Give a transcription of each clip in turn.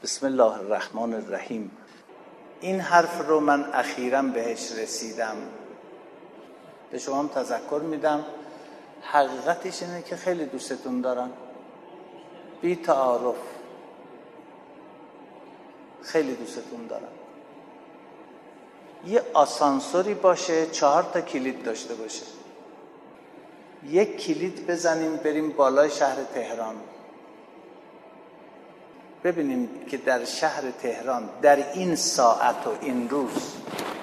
بسم الله الرحمن الرحیم. این حرف رو من اخیراً بهش رسیدم، به شما هم تذکر میدم. حقیقتش اینه که خیلی دوستتون دارم، بی تعارف خیلی دوستتون دارم. یه آسانسوری باشه 4 کلید داشته باشه، یک کلید بزنیم بریم بالای شهر تهران، ببینیم که در شهر تهران در این ساعت و این روز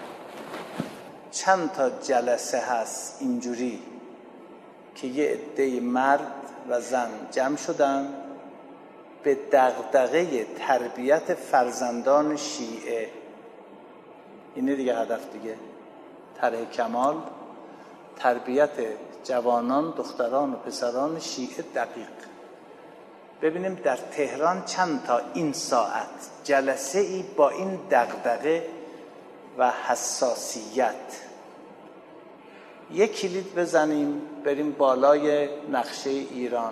چند تا جلسه هست اینجوری که یه عده مرد و زن جمع شدن به دغدغه تربیت فرزندان شیعه. اینه دیگه هدف، دیگه طرح کمال، تربیت جوانان، دختران و پسران شیعه دقیق. ببینیم در تهران چند تا این ساعت جلسه ای با این دغدغه و حساسیت. یک کلید بزنیم بریم بالای نقشه ایران،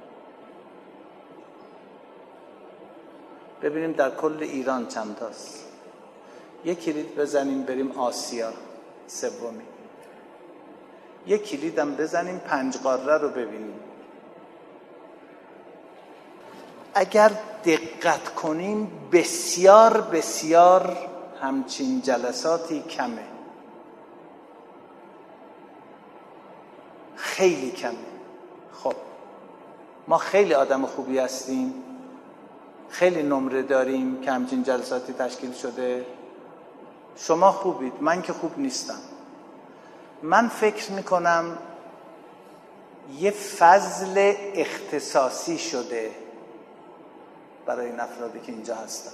ببینیم در کل ایران چند تاست. یک کلید بزنیم بریم آسیا سومی، یک کلید هم بزنیم 5 قاره رو ببینیم. اگر دقت کنیم بسیار بسیار همچین جلساتی کمه، خیلی کمه. خب ما خیلی آدم خوبی هستیم، خیلی نمره داریم که همچین جلساتی تشکیل شده. شما خوبید، من که خوب نیستم. من فکر میکنم یه فضل اختصاصی شده برای این افرادی که اینجا هستن،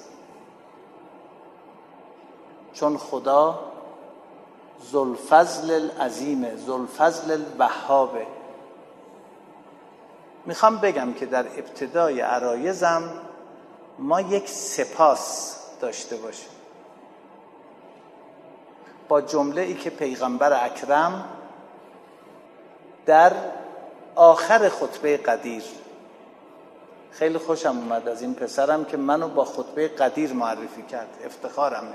چون خدا ذوالفضل العظیمه، ذوالفضل الوهابه. میخوام بگم که در ابتدای عرایضم ما یک سپاس داشته باشیم با جمله ای که پیغمبر اکرم در آخر خطبه قدیر، خیلی خوشم اومد از این پسرم که منو با خطبه قدیر معرفی کرد، افتخارمه.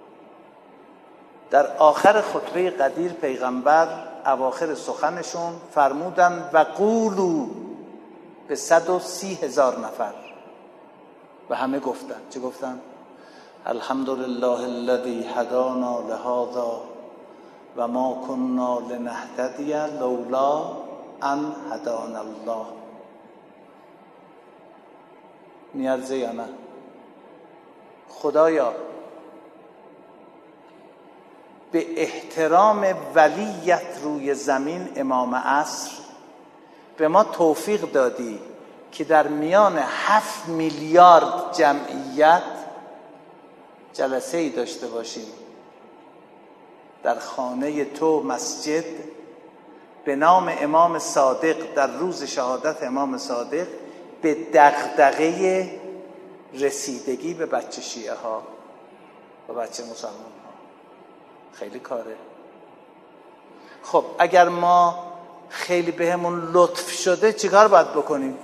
در آخر خطبه قدیر پیغمبر اواخر سخنشون فرمودن و قولو به 130,000 نفر و همه گفتن، چه گفتن؟ الحمدلله الذی هدانا لهذا و ما كنا لنهتدی لولا ان هدانا الله. میارزه یا نه؟ خدایا به احترام ولیت روی زمین امام عصر به ما توفیق دادی که در میان 7 میلیارد جمعیت جلسه ای داشته باشیم در خانه تو مسجد به نام امام صادق در روز شهادت امام صادق به دغدغه رسیدگی به بچه شیعه ها و بچه مسلمان ها. خیلی کاره. خب اگر ما خیلی بهمون لطف شده چیکار باید بکنیم؟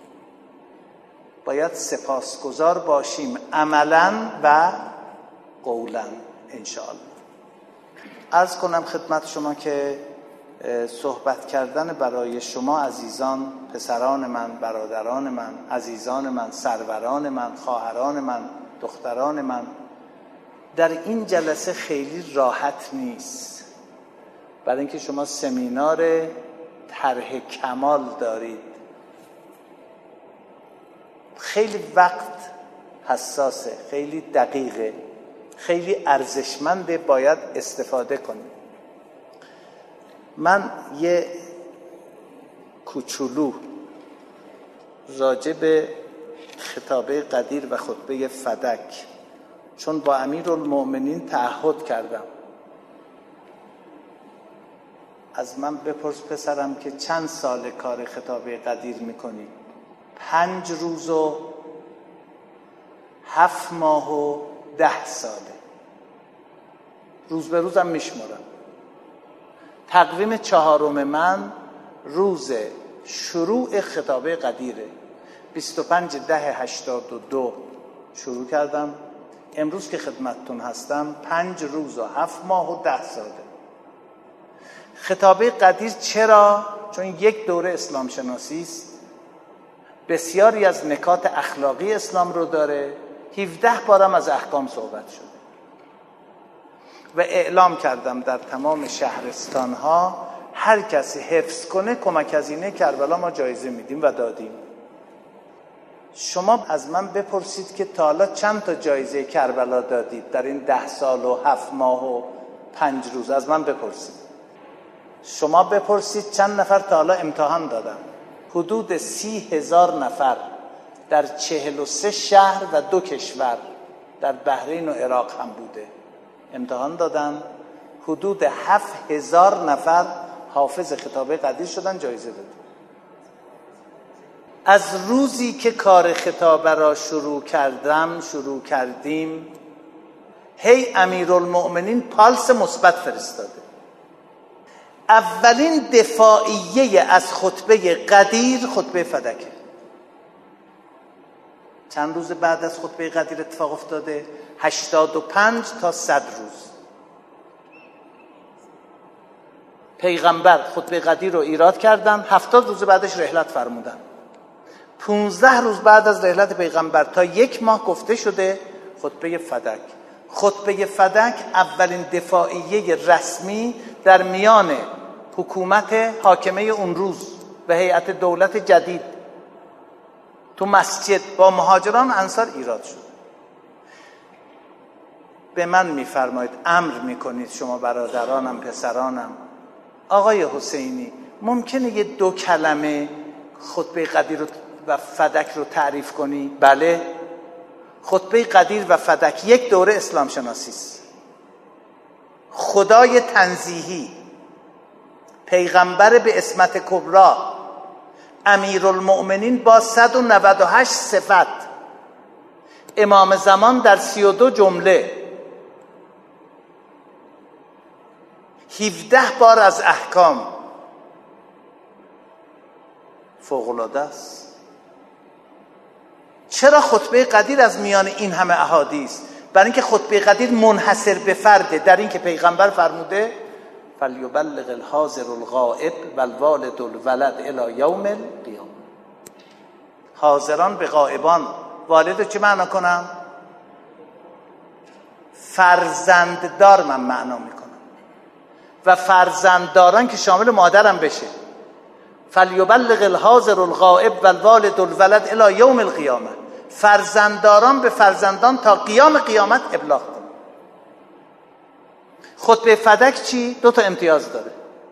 باید سپاسگزار باشیم عملاً و قولاً انشاءالله. عرض کنم خدمت شما که صحبت کردن برای شما عزیزان، پسران من، برادران من، عزیزان من، سروران من، خواهران من، دختران من، در این جلسه خیلی راحت نیست، برای اینکه شما سمینار طرح کمال دارید. خیلی وقت حساسه، خیلی دقیقه، خیلی ارزشمنده، باید استفاده کنیم. من یه کوچولو راجع به خطابه قدیر و خطبه فدک، چون با امیرالمؤمنین تعهد کردم، از من بپرس پسرم که چند سال کار خطابه قدیر میکنی؟ 5 روز و 7 ماه و 10 ساله، روز به روزم میشمارم. تقویم 4 من روز شروع خطابه قدیره، 25/10/82 شروع کردم. امروز که خدمتتون هستم 5 روز و 7 ماه و 10 ساله. خطابه قدیر چرا؟ چون یک دوره اسلام شناسی است، بسیاری از نکات اخلاقی اسلام رو داره، 17 بارم از احکام صحبت شده و اعلام کردم در تمام شهرستانها هر کسی حفظ کنه کمک هزینه کربلا ما جایزه میدیم و دادیم. شما از من بپرسید که تا حالا چند تا جایزه کربلا دادید در این 10 سال و 7 ماه و 5 روز؟ از من بپرسید. شما بپرسید چند نفر تا حالا امتحان دادن. حدود 30,000 نفر در 43 شهر و 2 کشور در بحرین و عراق هم بوده امتحان دادن. حدود 7,000 نفر حافظ خطابه قدیر شدن، جایزه دادن. از روزی که کار خطابه را شروع کردیم هی امیرالمؤمنین پالس مثبت فرستاده. اولین دفاعیه از خطبه قدیر خطبه فدکه. چند روز بعد از خطبه قدیر اتفاق افتاده؟ 85 تا 100 روز. پیغمبر خطبه قدیر رو ایراد کردن، 70 روز بعدش رحلت فرمودن. 15 روز بعد از رحلت پیغمبر تا 1 ماه گفته شده خطبه فدک. خطبه فدک اولین دفاعیه رسمی در میان حکومت حاکمه اون روز و هیئت دولت جدید تو مسجد با مهاجران انصار ایراد شد. به من میفرمایید، امر میکنید شما برادرانم پسرانم، آقای حسینی ممکنه یه 2 کلمه خطبه قدیر و فدک رو تعریف کنی؟ بله. خطبه قدیر و فدک یک دوره اسلام شناسی است. خدای تنزیهی، پیغمبر به عصمت کبری، امیرالمؤمنین با 198 صفت، امام زمان در 32 جمله، 17 بار از احکام. فوق‌العاده است. چرا خطبه قدیر از میان این همه احادیث؟ برای اینکه خطبه قدیر منحصر به فرده در این که پیغمبر فرموده فلیبلغ الحاضر الغائب والوالد الولد الی یوم القیامه. حاضران به غائبان. والد چه معنا کنم؟ فرزنددار من معنا میکنم و فرزندداران که شامل مادرم بشه. فلیبلغ الحاضر الغائب والوالد الولد الی یوم القیامه. فرزندداران به فرزندان تا قیام قیامت ابلاغ کنن. خطبه فدک چی؟ 2 تا امتیاز داره.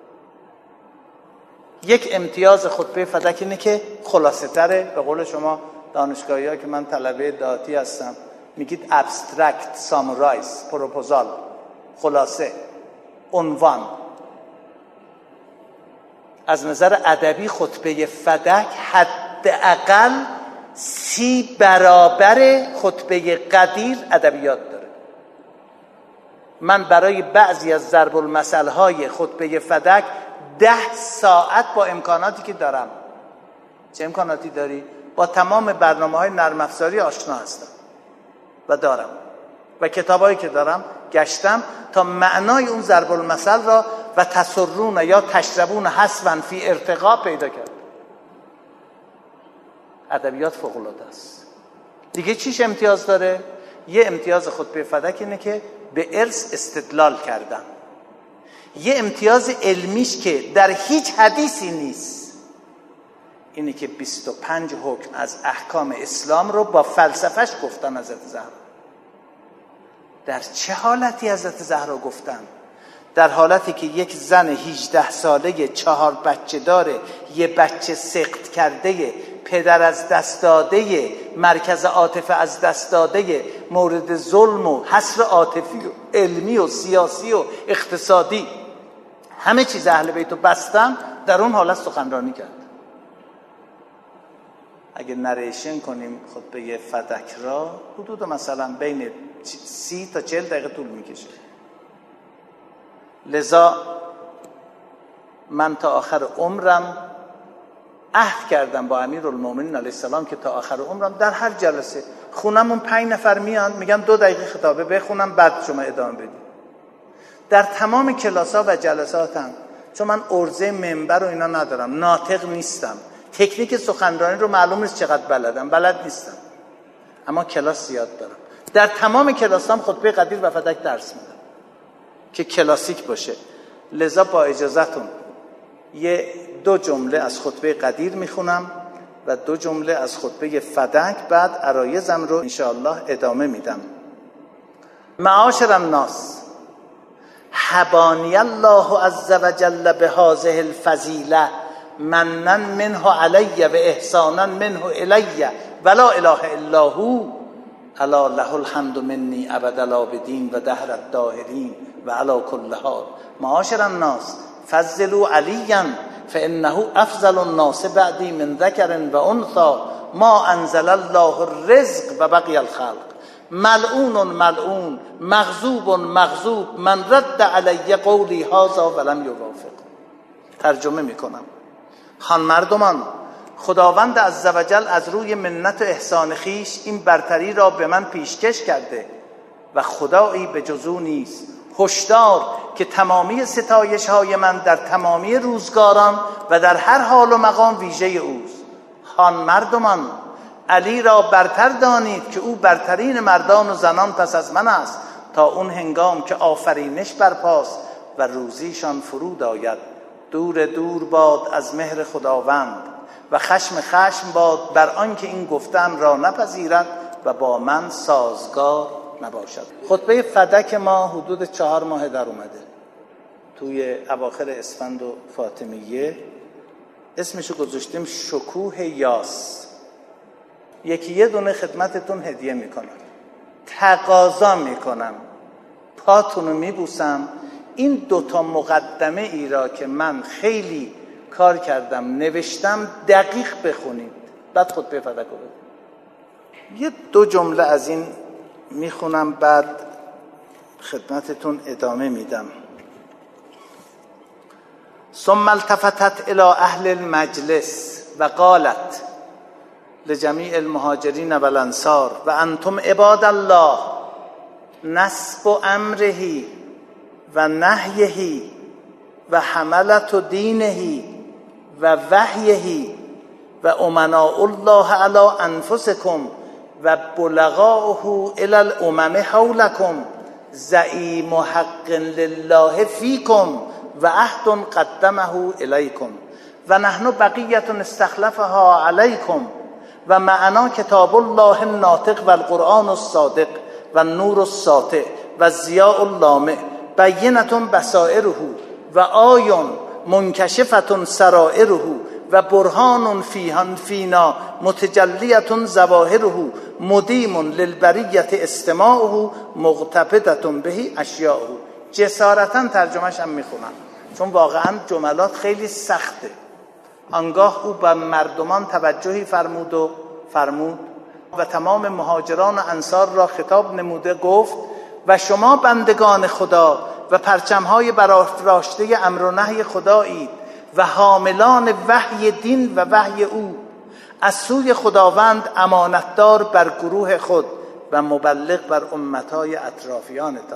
یک امتیاز خطبه فدک اینه که خلاصه تره. به قول شما دانشگاهی ها که من طلبه داتی هستم میگید ابسترکت سامورایز، پروپوزال، خلاصه، عنوان. از نظر ادبی خطبه فدک حداقل 30 برابر خطبه قدیر ادبیات داره. من برای بعضی از ضرب المثل های خطبه فدک 10 ساعت با امکاناتی که دارم. چه امکاناتی داری؟ با تمام برنامه‌های نرم افزاری آشنا هستم و دارم و کتابایی که دارم گشتم تا معنای اون ضرب المثل را و تسرون یا تشربون حسبا فی ارتقا پیدا کرد. ادبیات فوق العاده است. دیگه چیش امتیاز داره؟ یه امتیاز خطبه فدک اینه که به ارث استدلال کردن. یه امتیاز علمیش که در هیچ حدیثی نیست اینه که 25 حکم از احکام اسلام رو با فلسفهش گفتن حضرت زهرا. در چه حالتی حضرت زهرا گفتن؟ در حالتی که یک زن 18 ساله 4 بچه داره، یه بچه سقط کرده، پدر از دست داده، مرکز عاطفه از دست داده، مورد ظلم و حصر عاطفی و علمی و سیاسی و اقتصادی، همه چیز اهل بیت رو بستن، در اون حالت سخنرانی کرد. اگه نریشن کنیم خطبه فدک را حدود مثلا بین 30 تا 40 دقیقه طول میکشه. لذا من تا آخر عمرم عهد کردم با امیرالمومنین علیه السلام که تا آخر عمرم در هر جلسه خونمون 5 نفر میان میگن 2 دقیقه خطابه بخونم بعد شما ادامه بدید. در تمام کلاس‌ها و جلساتم، چون من عرضه منبر و اینا ندارم، ناطق نیستم، تکنیک سخنرانی رو معلوم نیست چقدر بلد نیستم، اما کلاس زیاد دارم. در تمام کلاسام خطبه قدیر و فدک درس میدم که کلاسیک باشه. لذا با اجازهتون 2 جمله از خطبه قدیر میخونم و 2 جمله از خطبه فدک، بعد عرایزم رو انشاءالله ادامه میدم. معاشر الناس، حبانی الله عز وجل بهذه الفضیله منن منه علی و احسانا منه الی ولا اله الا هو الا له الحمد منی ابد العابدین و دهر الداهرین و علی کل حال. معاشر الناس فضلوا علیا فانه افضل الناس بعدی من ذکر و انثى ما انزل الله الرزق و بقی الخلق ملعون ملعون مغضوب مغضوب من رد علی قولی هذا ولم یوافق. ترجمه میکنم. خان مردمان، خداوند عزوجل از روی منت و احسان خیش این برتری را به من پیشکش کرده و خدایی به جز او نیست. هشدار که تمامی ستایش های من در تمامی روزگاران و در هر حال و مقام ویژه اوست. خان مردمان، علی را برتر دانید که او برترین مردان و زنان پس از من است تا اون هنگام که آفرینش برپاست و روزیشان فرود آید. دور دور باد از مهر خداوند و خشم باد بر آنکه این گفتن را نپذیرد و با من سازگار نباشد. خطبه فدک ما حدود 4 ماه در اومده توی اواخر اسفند و فاطمیه. اسمشو گذاشتیم شکوه یاس. یه دونه خدمتتون هدیه میکنم، تقاضا میکنم، پاتونو میبوسم این 2 مقدمه ای را که من خیلی کار کردم نوشتم دقیق بخونید، بعد خطبه فدک رو بدید. 2 جمله از این میخونم بعد خدمتتون ادامه میدم. ثم التفتت الى اهل المجلس و قالت لجمیع المهاجرین و الانصار و انتم عباد الله نصب امره و نهیه و حملت دینه و وحیه و امناء الله علی انفسکم و بلغاؤه الی الامم حولکم زعیم حق لله فیکم و عهد قدمه الیکم و نحن بقیة استخلفها علیکم و معنا کتاب الله الناطق و القرآن الصادق و النور الساطع و الضیاء اللامع بینة بصائره و آیون منکشفة سرائره و برهان فینا متجلیة ظواهره مدیم للبریة استماعه مقتبدة به اشیاءه. جسارتا ترجمهش هم میخونم چون واقعا جملات خیلی سخته. آنگاه او به مردمان توجهی فرمود و تمام مهاجران و انصار را خطاب نموده گفت و شما بندگان خدا و پرچمهای برافراشته امر و نهی خدایید و حاملان وحی دین و وحی او، از سوی خداوند امانتدار بر گروه خود و مبلغ بر امتهای اطرافیانتان.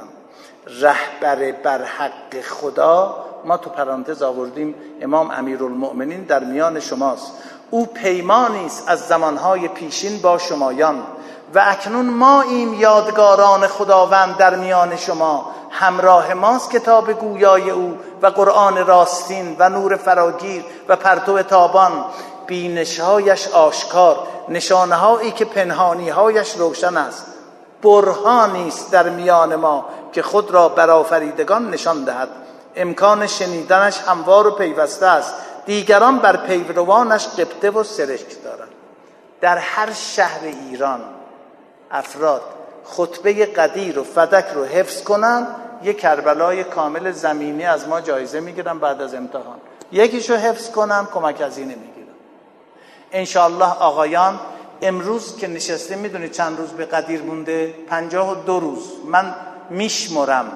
رهبر بر حق خدا، ما تو پرانتز آوردیم امام امیرالمؤمنین در میان شماست. او پیمانی است از زمانهای پیشین با شمایان و اکنون ما این یادگاران خداوند در میان شما. همراه ماست کتاب گویای او و قرآن راستین و نور فراگیر و پرتو تابان، بینش‌هایش آشکار، نشانه‌هایی که پنهانی‌هایش روشن است. برهانی است در میان ما که خود را بر آفریدگان نشان دهد. امکان شنیدنش هموار و پیوسته است. دیگران بر پیروانش غبطه و سرشک دارند. در هر شهر ایران افراد خطبه قدیر و فدک رو حفظ کنن، یک کربلای کامل زمینی از ما جایزه میگیرن بعد از امتحان. یکیشو حفظ کنن کمک هزینه میگیرن. انشاءالله آقایان امروز که نشستیم میدونید چند روز به قدیر مونده؟ 52 روز. من میشمرم،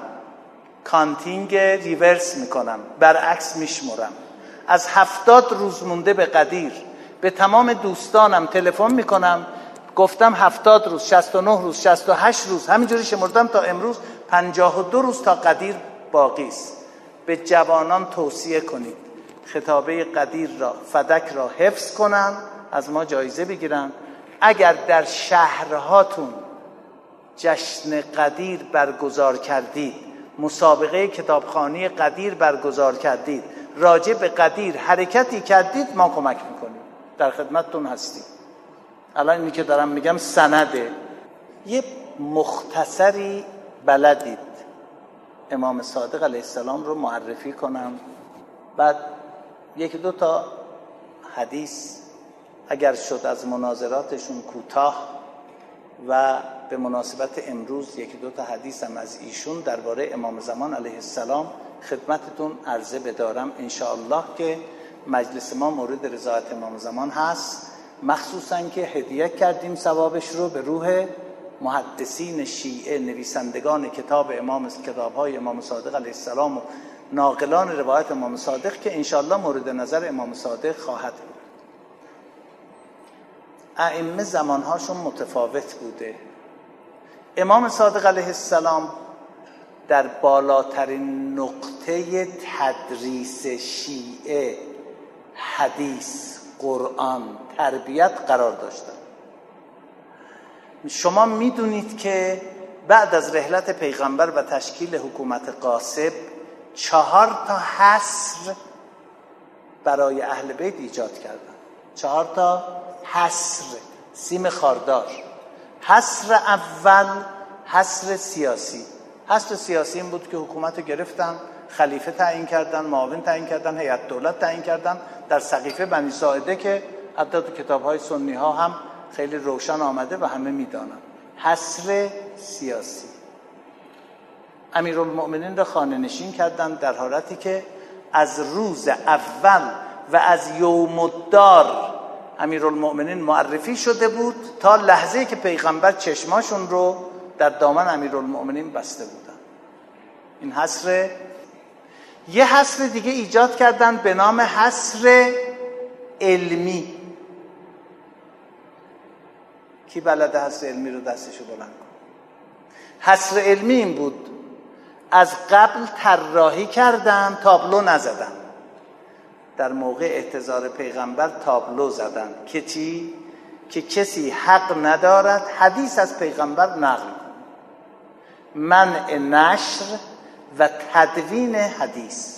کانتینگ ریورس میکنم، برعکس میشمرم. از 70 روز مونده به قدیر به تمام دوستانم تلفن میکنم گفتم 70 روز، 69 روز، 68 روز، همینجوری شمردم تا امروز 52 روز تا قدیر باقی است. به جوانان توصیه کنید خطابه قدیر را، فدک را حفظ کنن، از ما جایزه بگیرن. اگر در شهرهاتون جشن قدیر برگزار کردید، مسابقه کتابخوانی قدیر برگزار کردید، راجع به قدیر حرکتی کردید، ما کمک میکنیم، در خدمتتون هستیم. الان اینی که دارم میگم سنده. یه مختصری بلدید امام صادق علیه السلام رو معرفی کنم، بعد یکی دو تا حدیث اگر شد از مناظراتشون کوتاه، و به مناسبت امروز یکی دو تا حدیث هم از ایشون درباره امام زمان علیه السلام خدمتتون عرضه بدارم انشاءالله، که مجلس ما مورد رضایت امام زمان هست، مخصوصا که هدیه کردیم ثوابش رو به روح محدثین شیعه، نویسندگان کتاب‌های امام صادق علیه السلام و ناقلان روایت امام صادق، که انشاءالله مورد نظر امام صادق خواهد بود. ائمه زمانهاشون متفاوت بوده. امام صادق علیه السلام در بالاترین نقطه تدریس شیعه، حدیث، قرآن، تربیت قرار داشتن. شما میدونید که بعد از رحلت پیغمبر و تشکیل حکومت غاصب 4 تا حصر برای اهل بیت ایجاد کردن. 4 تا حصر، سیم خاردار. حصر اول حصر سیاسی. حصر سیاسی این بود که حکومت رو گرفتن، خلیفه تعیین کردن، معاون تعیین کردن، هیئت دولت تعیین کردن در سقیفه بنی ساعده، که حتی تو کتاب‌های سنی ها هم خیلی روشن آمده و همه میدانن. حصر سیاسی. امیرالمؤمنین را خانه نشین کردن، در حالتی که از روز اول و از یوم الدار امیرالمؤمنین معرفی شده بود تا لحظه‌ای که پیغمبر چشماشون رو در دامن امیرالمؤمنین بسته بودن. این حصر. یه حصر دیگه ایجاد کردن به نام حصر علمی. کی بلده حصر علمی رو دستشو بلند کن؟ حصر علمی این بود از قبل طراحی کردن، تابلو نزدن. در موقع احتضار پیغمبر تابلو زدن که چی؟ که کسی حق ندارد حدیث از پیغمبر نقل کنه. منع نشر و تدوین حدیث.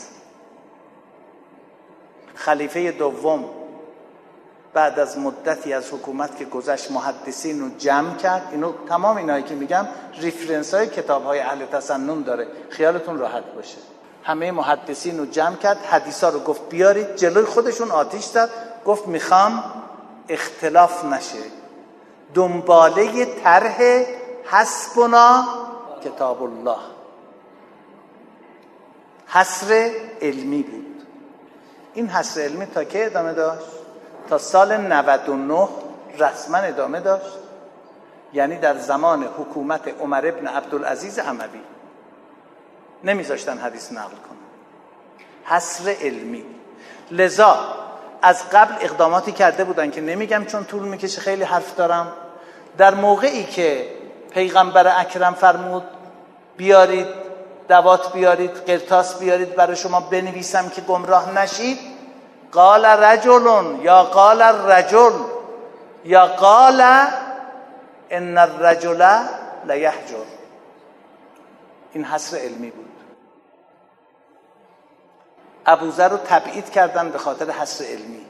خلیفه دوم بعد از مدتی از حکومت که گذشت محدثین رو جمع کرد. اینو تمام اینایی که میگم ریفرنس های کتاب های اهل تسنن داره، خیالتون راحت باشه. همه محدثین رو جمع کرد، حدیثا رو گفت بیارید، جلوی خودشون آتیش زد، گفت میخوام اختلاف نشه، دنباله طرح حسبنا کتاب الله. حصر علمی بود. این حصر علمی تا که ادامه داشت؟ تا سال 99 رسما ادامه داشت. یعنی در زمان حکومت عمر ابن عبدالعزیز اموی نمیذاشتن حدیث نقل کنن. حصر علمی. لذا از قبل اقداماتی کرده بودن که نمیگم چون طول میکشه خیلی حرف دارم. در موقعی که پیغمبر اکرم فرمود بیارید دوات، بیارید قرطاس، بیارید برای شما بنویسم که گمراه نشید، قال رجل یا قال الرجل یا قال ان الرجل لیحجر. این حصر علمی بود. ابوذر رو تبعید کردن به خاطر حصر علمی.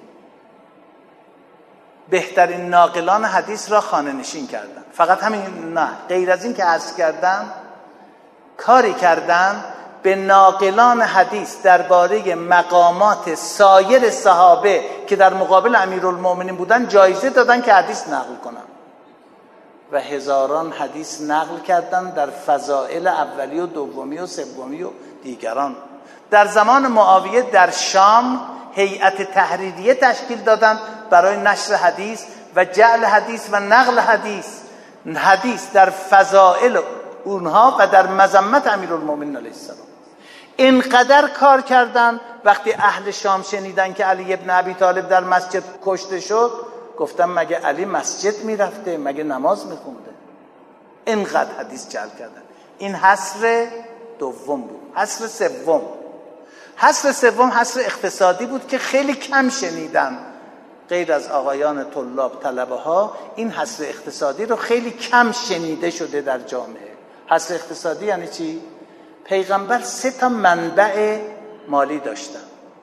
بهترین ناقلان حدیث را خانه نشین کردن. فقط همین نه، غیر از این که عرض کردم کاری کردن به ناقلان حدیث درباره مقامات سایر صحابه که در مقابل امیرالمؤمنین بودن جایزه دادن که حدیث نقل کنن و هزاران حدیث نقل کردن در فضائل اولی و دومی و سومی و دیگران. در زمان معاویه در شام هیئت تحریریه تشکیل دادن برای نشر حدیث و جعل حدیث و نقل حدیث در فضائل اونها و در مذمت امیرالمؤمنین علیه السلام. اینقدر کار کردن وقتی اهل شام شنیدن که علی ابن ابی طالب در مسجد کشته شد، گفتم مگه علی مسجد میرفته؟ مگه نماز میخونده؟ اینقدر حدیث جعل کردن. این حصر دوم بود. حصر سوم حصر اقتصادی بود که خیلی کم شنیدن غیر از آقایان طلبه ها. این حصر اقتصادی رو خیلی کم شنیده شده در جامعه. حصر اقتصادی یعنی چی؟ پیغمبر 3 منبع مالی داشتن.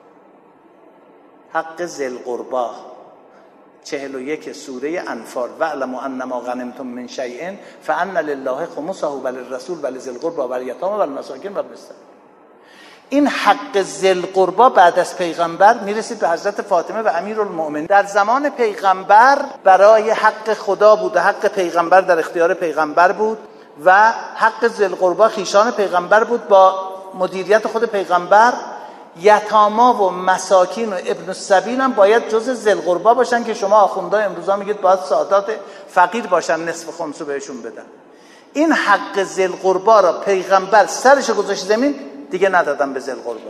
حق ذی القربی 41 سوره انفال، واعلموا انما غنمتم من شیء فان لله خمسه وللرسول ولذی القربی والیتام والمساکین وابن السبیل. این حق ذی القربی بعد از پیغمبر میرسید به حضرت فاطمه و امیرالمؤمنین. در زمان پیغمبر برای حق خدا بود و حق پیغمبر در اختیار پیغمبر بود و حق ذی القربی خویشان پیغمبر بود با مدیریت خود پیغمبر. یتاما و مساکین و ابن السبیل هم باید جز ذی القربی باشن که شما آخوندا امروزا میگید باید سادات فقیر باشن، نصف خمسو بهشون بدن. این حق ذی القربی را پیغمبر سرش گذاشت زمین، دیگه ندادن به ذی القربی.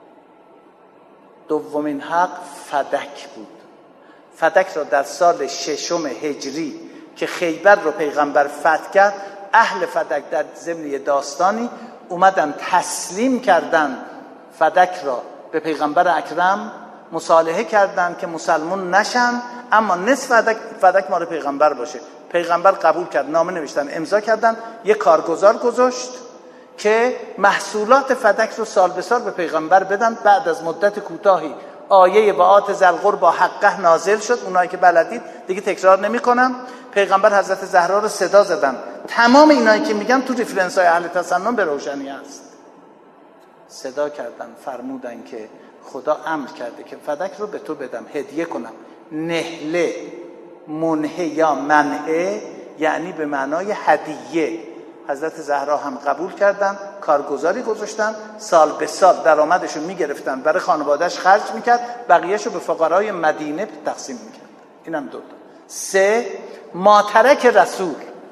دومین حق فدک بود. فدک را در سال 6 هجری که خیبر رو پیغمبر فتح کرد، اهل فدک در ضمن داستانی اومدن تسلیم کردن فدک را به پیغمبر اکرم، مصالحه کردن که مسلمون نشن اما نصف فدک مال پیغمبر باشه. پیغمبر قبول کرد، نامه نوشتن، امضا کردن، یه کارگزار گذاشت که محصولات فدک رو سال به سال به پیغمبر بدن. بعد از مدت کوتاهی آیه و آت ذی القربی حقه نازل شد. اونایی که بلدید دیگه تکرار نمی‌کنم. پیغمبر حضرت زهرا رو صدا زدن. تمام اینایی که میگم تو ریفرنس‌های اهل تسنن به روشنی هست. صدا کردن، فرمودن که خدا امر کرده که فدک رو به تو بدم، هدیه کنم. نهله منهه یا منعه یعنی به معنای هدیه. حضرت زهرا هم قبول کردن، کارگزاری گذاشتن، سال به سال درآمدشو میگرفتن، برای خانوادهش خرج میکرد، بقیهشو به فقرای مدینه تقسیم میکرد. اینم 2 تا. 3 ماترک رسول.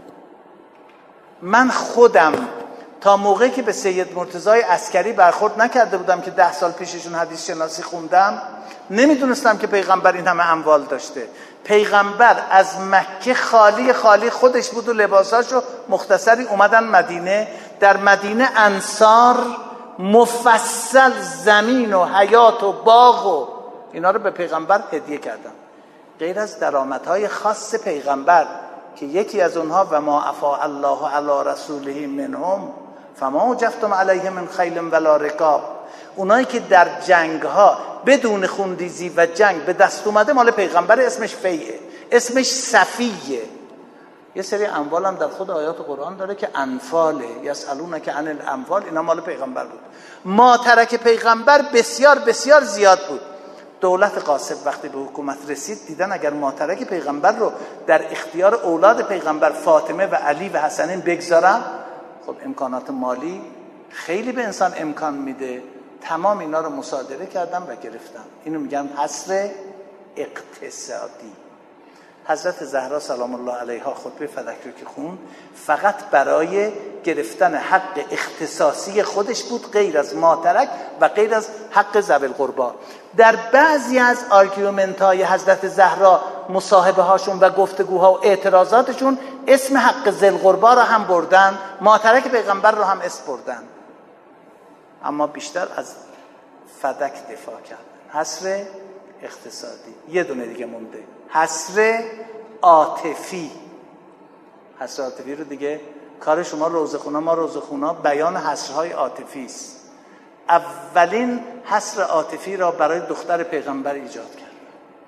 من خودم تا موقعی که به سید مرتضی عسکری برخورد نکرده بودم که 10 سال پیششون حدیث شناسی خوندم، نمیدونستم که پیغمبر این همه اموال داشته. پیغمبر از مکه خالی خودش بود و لباساشو مختصری اومدن مدینه. در مدینه انصار مفصل زمین و حیات و باغ و اینا رو به پیغمبر هدیه کردن، غیر از درآمدهای خاص پیغمبر که یکی از اونها و ما افاء الله علی رسوله منهم فما وجفتم علیه من خیل ولا رکاب. اونایی که در جنگ ها بدون خوندیزی و جنگ به دست اومده مال پیغمبر، اسمش فیعه، اسمش صفیه. یه سری اموال هم در خود آیات قرآن داره که انفاله، یسالونک عن الانفال، اینا مال پیغمبر بود. ماترک پیغمبر بسیار بسیار زیاد بود. دولت قاسم وقتی به حکومت رسید دیدن اگر ماترک پیغمبر رو در اختیار اولاد پیغمبر فاطمه و علی و حسنین بگذارن، خب امکانات مالی خیلی به انسان امکان میده. تمام اینا رو مصادره کردن و گرفتن. اینو میگن حصر اقتصادی. حضرت زهرا سلام الله علیها خطبه فدک رو که خوند فقط برای گرفتن حق اختصاصی خودش بود، غیر از ماترک و غیر از حق ذوی القربی. در بعضی از آرگومنت های حضرت زهرا، مصاحبه هاشون و گفتگوها و اعتراضاتشون اسم حق ذی القربی را هم بردن، ماترک پیغمبر رو هم اسم بردن، اما بیشتر از فدک دفاع کردن. حصر اقتصادی. یه دونه دیگه مونده، حصر عاطفی. حصر عاطفی رو دیگه کار شما روزخونا، ما روزخونا بیان حصرهای عاطفی است. اولین حصر عاطفی را برای دختر پیغمبر ایجاد کرد.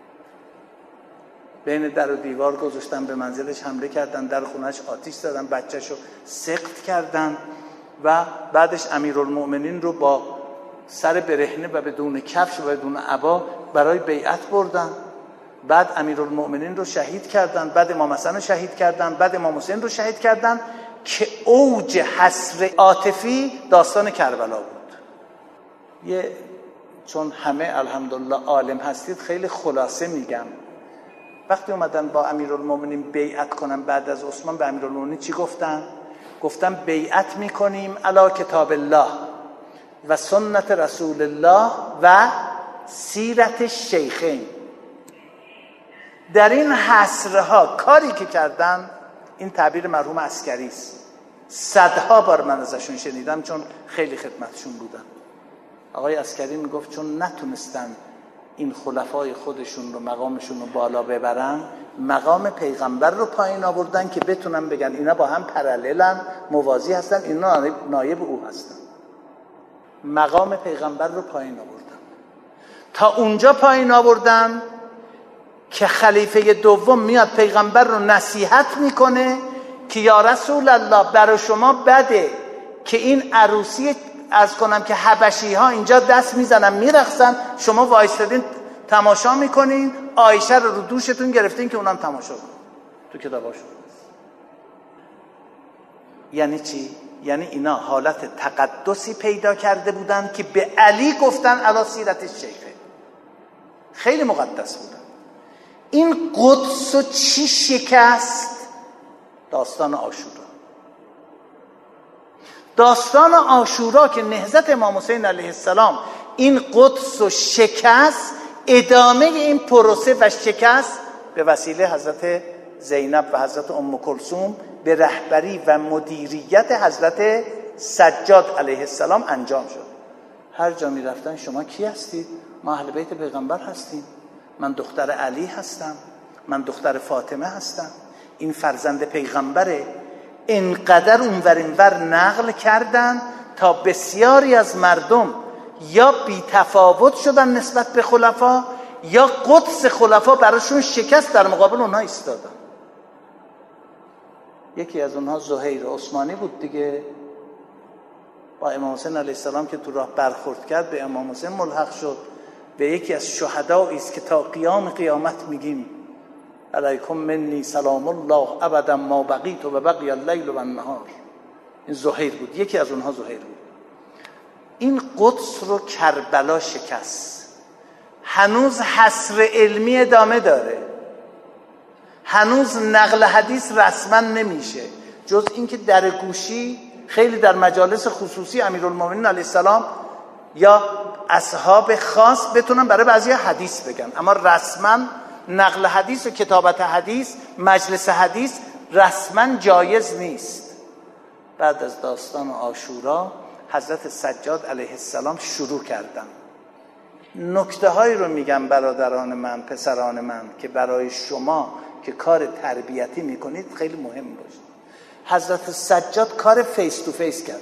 بین در و دیوار گذاشتن، به منزلش حمله کردن، در خونش آتش زدن، بچه‌شو سقط کردن و بعدش امیرالمؤمنین رو با سر برهنه و بدون کفش و بدون عبا برای بیعت بردن. بعد امیرالمؤمنین رو شهید کردن، بعد امام حسن رو شهید کردن، بعد امام حسین رو شهید کردن که اوج حصر عاطفی داستان کربلا بود. چون همه الحمدلله عالم هستید خیلی خلاصه میگم. وقتی اومدن با امیرالمؤمنین بیعت کنن بعد از عثمان، به امیرالمؤمنین چی گفتن؟ گفتن بیعت میکنیم علی کتاب الله و سنت رسول الله و سیرت الشیخین. در این حصرها کاری که کردن، این تعبیر مرحوم عسکری است، صدها بار من ازشون شنیدم چون خیلی خدمتشون بودم. آقای عسکری میگفت چون نتونستن این خلفای خودشون رو مقامشون رو بالا ببرن، مقام پیغمبر رو پایین آوردن که بتونن بگن اینا با هم پراللن، موازی هستن، اینا نایب او هستن. مقام پیغمبر رو پایین آوردن، تا اونجا پایین آوردن که خلیفه دوم میاد پیغمبر رو نصیحت میکنه که یا رسول الله برای شما بده که این عروسی از کنم که حبشی ها اینجا دست میزنن میرقصن، شما وایستادین تماشا میکنین، عایشه رو دوشتون گرفتین که اونم تماشا کنن. تو کتاباشون یعنی چی؟ یعنی اینا حالت تقدسی پیدا کرده بودن که به علی گفتن علی سیرت الشیخه، خیلی مقدس بودن. این قدس و چی شکست؟ داستان عاشورا. داستان عاشورا که نهضت امام حسین علیه السلام این قدس و شکست، ادامه این پروسه و شکست به وسیله حضرت زینب و حضرت ام کلثوم به رهبری و مدیریت حضرت سجاد علیه السلام انجام شد. هر جا می رفتن شما کی هستید؟ ما اهل بیت پیغمبر هستیم، من دختر علی هستم، من دختر فاطمه هستم، این فرزند پیغمبره. اینقدر اونور نقل کردن تا بسیاری از مردم یا بی تفاوت شدن نسبت به خلفا یا قدس خلفا براشون شکست، در مقابل اونها ایستادن. یکی از اونها زهیر عثمانی بود دیگه، با امام حسین علیه السلام که تو راه برخورد کرد به امام حسین ملحق شد. به یکی از شهدایی است که تا قیامت میگیم علیکم منی سلام الله ابدا ما بقیت و بقی اللیل و النهار. این زهیر بود، یکی از اونها زهیر بود. این قدس رو کربلا شکست. هنوز حصر علمی ادامه داره، هنوز نقل حدیث رسما نمیشه، جز اینکه در گوشی خیلی در مجالس خصوصی امیرالمومنین علیه السلام یا اصحاب خاص بتونن برای بعضی حدیث بگن، اما رسما نقل حدیث و کتابت حدیث، مجلس حدیث رسما جایز نیست. بعد از داستان عاشورا حضرت سجاد علیه السلام شروع کردن. نکته هایی رو میگم برادران من، پسران من، که برای شما که کار تربیتی میکنید خیلی مهم باشه. حضرت سجاد کار فیس تو فیس کردن،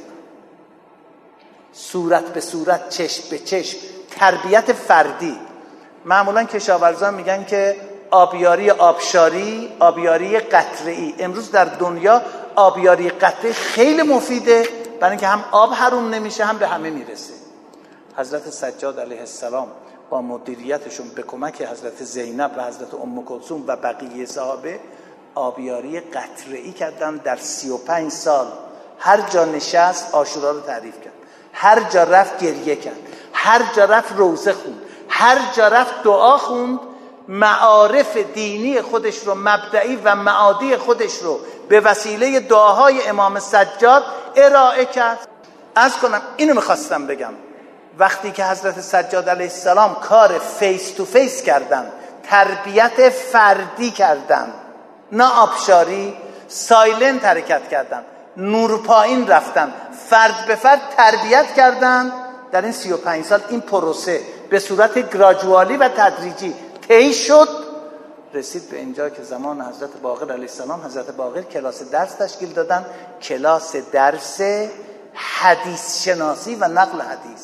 صورت به صورت، چشم به چشم، تربیت فردی. معمولا کشاورزان میگن که آبیاری آبشاری، آبیاری قطره‌ای. امروز در دنیا آبیاری قطره‌ای خیلی مفیده، برای اینکه هم آب حروم نمیشه هم به همه میرسه. حضرت سجاد علیه السلام با مدیریتشون به کمک حضرت زینب و حضرت ام کلثوم و بقیه صحابه آبیاری قطره‌ای کردن. در 35 سال هر جا نشست عاشورا رو تعریف کرد، هر جا رفت گریه کرد، هر جا رفت روزه خوند، هر جا رفت دعا خوند. معارف دینی خودش رو، مبدئی و معادی خودش رو به وسیله دعاهای امام سجاد ارائه کرد. عرض کنم اینو میخواستم بگم، وقتی که حضرت سجاد علیه السلام کار فیس تو فیس کردن، تربیت فردی کردن، نه آبشاری، سایلنت حرکت کردن، نور پایین رفتن، فرد به فرد تربیت کردن. در این 35 سال این پروسه به صورت گراجوالی و تدریجی طی شد، رسید به اینجا که زمان حضرت باقر علیه السلام حضرت باقر کلاس درس تشکیل دادن، کلاس درس حدیث شناسی و نقل حدیث.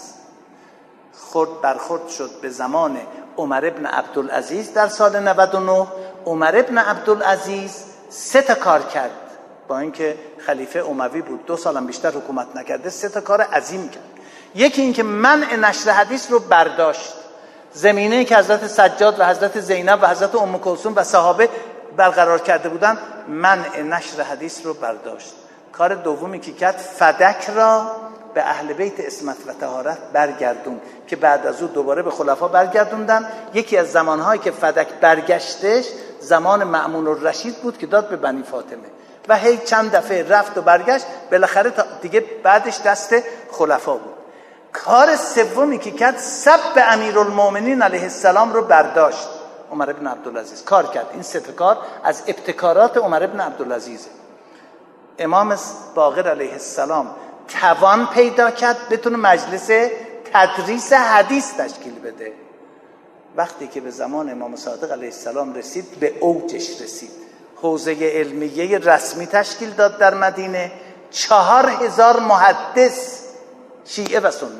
برخورد شد به زمان عمر ابن عبدالعزیز در سال 99. عمر ابن عبدالعزیز 3 تا کار کرد، با اینکه خلیفه اموی بود، 2 سالم بیشتر حکومت نکرده، 3 تا کار عظیم کرد. یکی اینکه منع نشر حدیث رو برداشت، زمینه‌ای که حضرت سجاد و حضرت زینب و حضرت ام کلثوم و صحابه برقرار کرده بودن، منع نشر حدیث رو برداشت. کار دومی که کرد، فدک را به اهل بیت عصمت و طهارت برگردون، که بعد از او دوباره به خلفا برگردوندن. یکی از زمانهایی که فدک برگشتش زمان مأمون الرشید بود که داد به بنی فاطمه و هی چند دفعه رفت و برگشت، بالاخره دیگه بعدش دست خلفا بود. کار سومی که کرد، سب امیرالمومنین علیه السلام رو برداشت. عمر بن عبدالعزیز کار کرد. این سه کار از ابتکارات عمر بن عبدالعزیز. امام باقر علیه السلام توان پیدا کرد بتونه مجلس تدریس حدیث تشکیل بده. وقتی که به زمان امام صادق علیه السلام رسید به اوجش رسید. حوزه علمیه رسمی تشکیل داد در مدینه، 4000 محدث شیعه و سنی.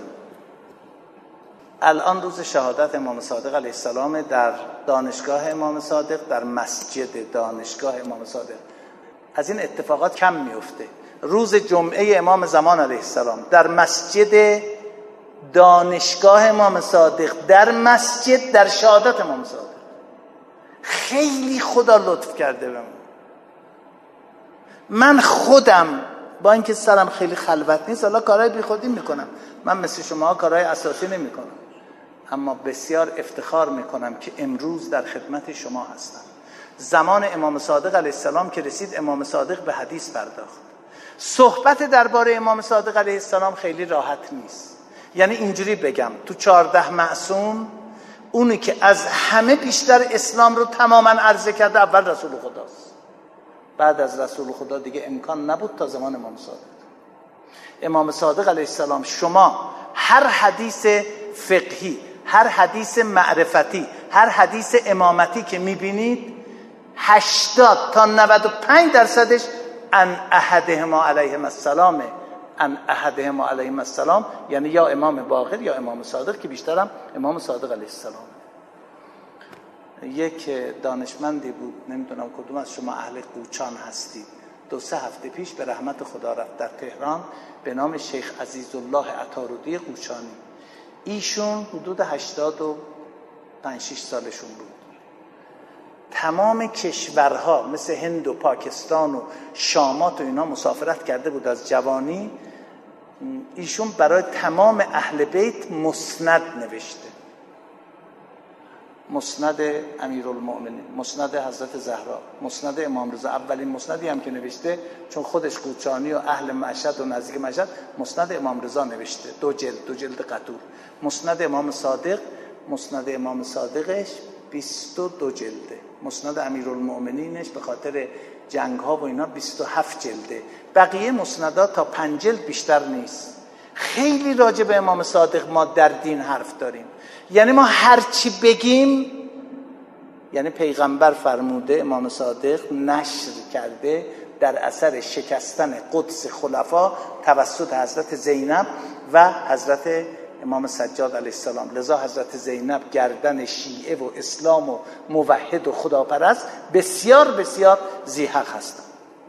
الان روز شهادت امام صادق علیه السلام در دانشگاه امام صادق، در مسجد دانشگاه امام صادق. از این اتفاقات کم میفته. روز جمعه امام زمان علیه السلام در مسجد دانشگاه امام صادق، در مسجد در شهادت امام صادق. خیلی خدا لطف کرده به من خودم با اینکه سرم خیلی خلوت نیست، حالا کارهای بی خودی میکنم، من مثل شما کارهای اساسی نمیکنم، اما بسیار افتخار میکنم که امروز در خدمت شما هستم. زمان امام صادق علیه السلام که رسید، امام صادق به حدیث پرداخت. صحبت درباره امام صادق علیه السلام خیلی راحت نیست. یعنی اینجوری بگم، تو 14 معصوم اونی که از همه بیشتر اسلام رو تماما عرضه کرده اول رسول خداست. بعد از رسول خدا دیگه امکان نبود تا زمان امام صادق. امام صادق علیه السلام شما هر حدیث فقهی، هر حدیث معرفتی، هر حدیث امامتی که میبینید 80 تا 95% ان احدهم علیهم السلام، ان احدهم علیهم السلام، یعنی یا امام باقر یا امام صادق، که بیشترم امام صادق علیه السلام. یک دانشمندی بود، نمیدونم کدوم از شما اهل قوچان هستید، 2-3 هفته پیش به رحمت خدا رفت در تهران، به نام شیخ عزیزالله عطاردی قوچانی. ایشون حدود 85-6 سالشون بود. تمام کشورها مثل هند و پاکستان و شامات و اینا مسافرت کرده بود از جوانی. ایشون برای تمام اهل بیت مسند نوشته، مسند امیرالمؤمنین، مسند حضرت زهرا، مسند امام رضا. اولین مسندی هم که نوشته، چون خودش قوچانی و اهل مشهد و نزدیک مشهد، مسند امام رضا نوشته، 2 جلد قطور. مسند امام صادق، مسند امام صادقش 22 جلده. مسند امیرالمؤمنینش به خاطر جنگ ها و اینا 27 جلده. بقیه مسندات تا 5 جلد بیشتر نیست. خیلی راجع به امام صادق ما در دین حرف داریم. یعنی ما هر چی بگیم، یعنی پیغمبر فرموده، امام صادق نشر کرده در اثر شکستن قدس خلفا توسط حضرت زینب و حضرت امام سجاد علیه السلام. لذا حضرت زینب گردن شیعه و اسلام و موحد و خداپرست بسیار بسیار ذی حق هستند.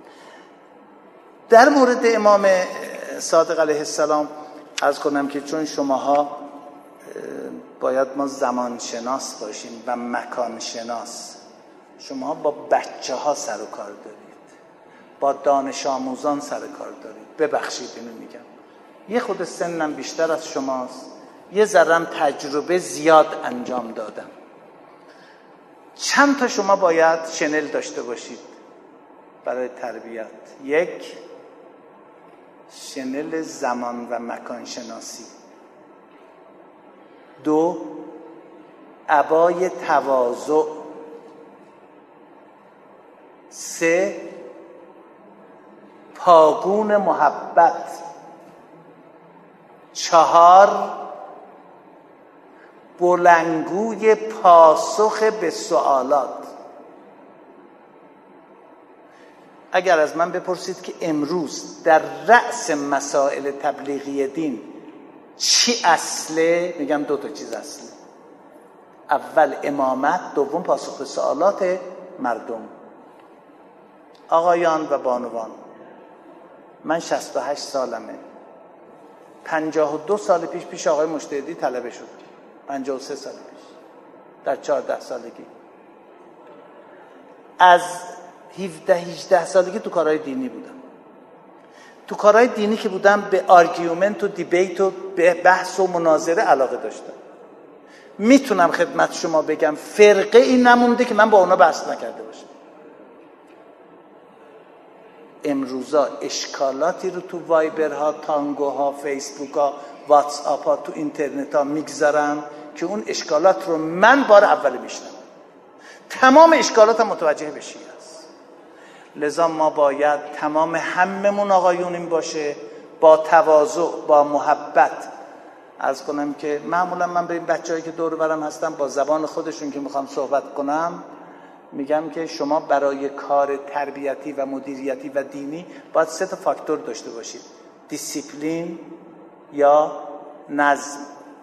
در مورد امام صادق علیه السلام عرض کنم که چون شماها باید ما زمان شناس باشیم و مکان شناس، شما با بچه ها سر و کار دارید، با دانش آموزان سر کار دارید. ببخشید اینو میگم، یه خود سنم بیشتر از شماست، یه ذرم تجربه زیاد انجام دادم. چند تا شما باید شنل داشته باشید برای تربیت. 1 شنل زمان و مکان شناسی، 2 عبای تواضع، 3 پاگون محبت، 4 بلندگوی پاسخ به سوالات. اگر از من بپرسید که امروز در رأس مسائل تبلیغی دین چی اصله، میگم 2 تا چیز اصله. اول امامت، دوم پاسخ به سوالات مردم. آقایان و بانوان، من 68 سالمه. 52 سال پیش آقای مجتهدی طلبه شد. 53 سال پیش، در 14 سالگی. از 17-18 سالگی تو کارهای دینی بودم. تو کارهای دینی که بودم به آرگیومنت و دیبیت و به بحث و مناظره علاقه داشتم. میتونم خدمت شما بگم فرقه این نمونده که من با اونا بحث نکرده باشم. امروزا اشکالاتی رو تو وایبرها، تانگوها، فیسبوکها، واتساپها، تو اینترنت ها میگذارن که اون اشکالات رو من بار اول میشنم. تمام اشکالات هم متوجه به شیعه است. لذا ما باید تمام هممون آقایون این باشه، با تواضع، با محبت. عرض کنم که معمولا من به این بچه‌هایی که دور برم هستم با زبان خودشون که میخوام صحبت کنم میگم که شما برای کار تربیتی و مدیریتی و دینی باید 3 تا فاکتور داشته باشید: دیسیپلین یا نظم،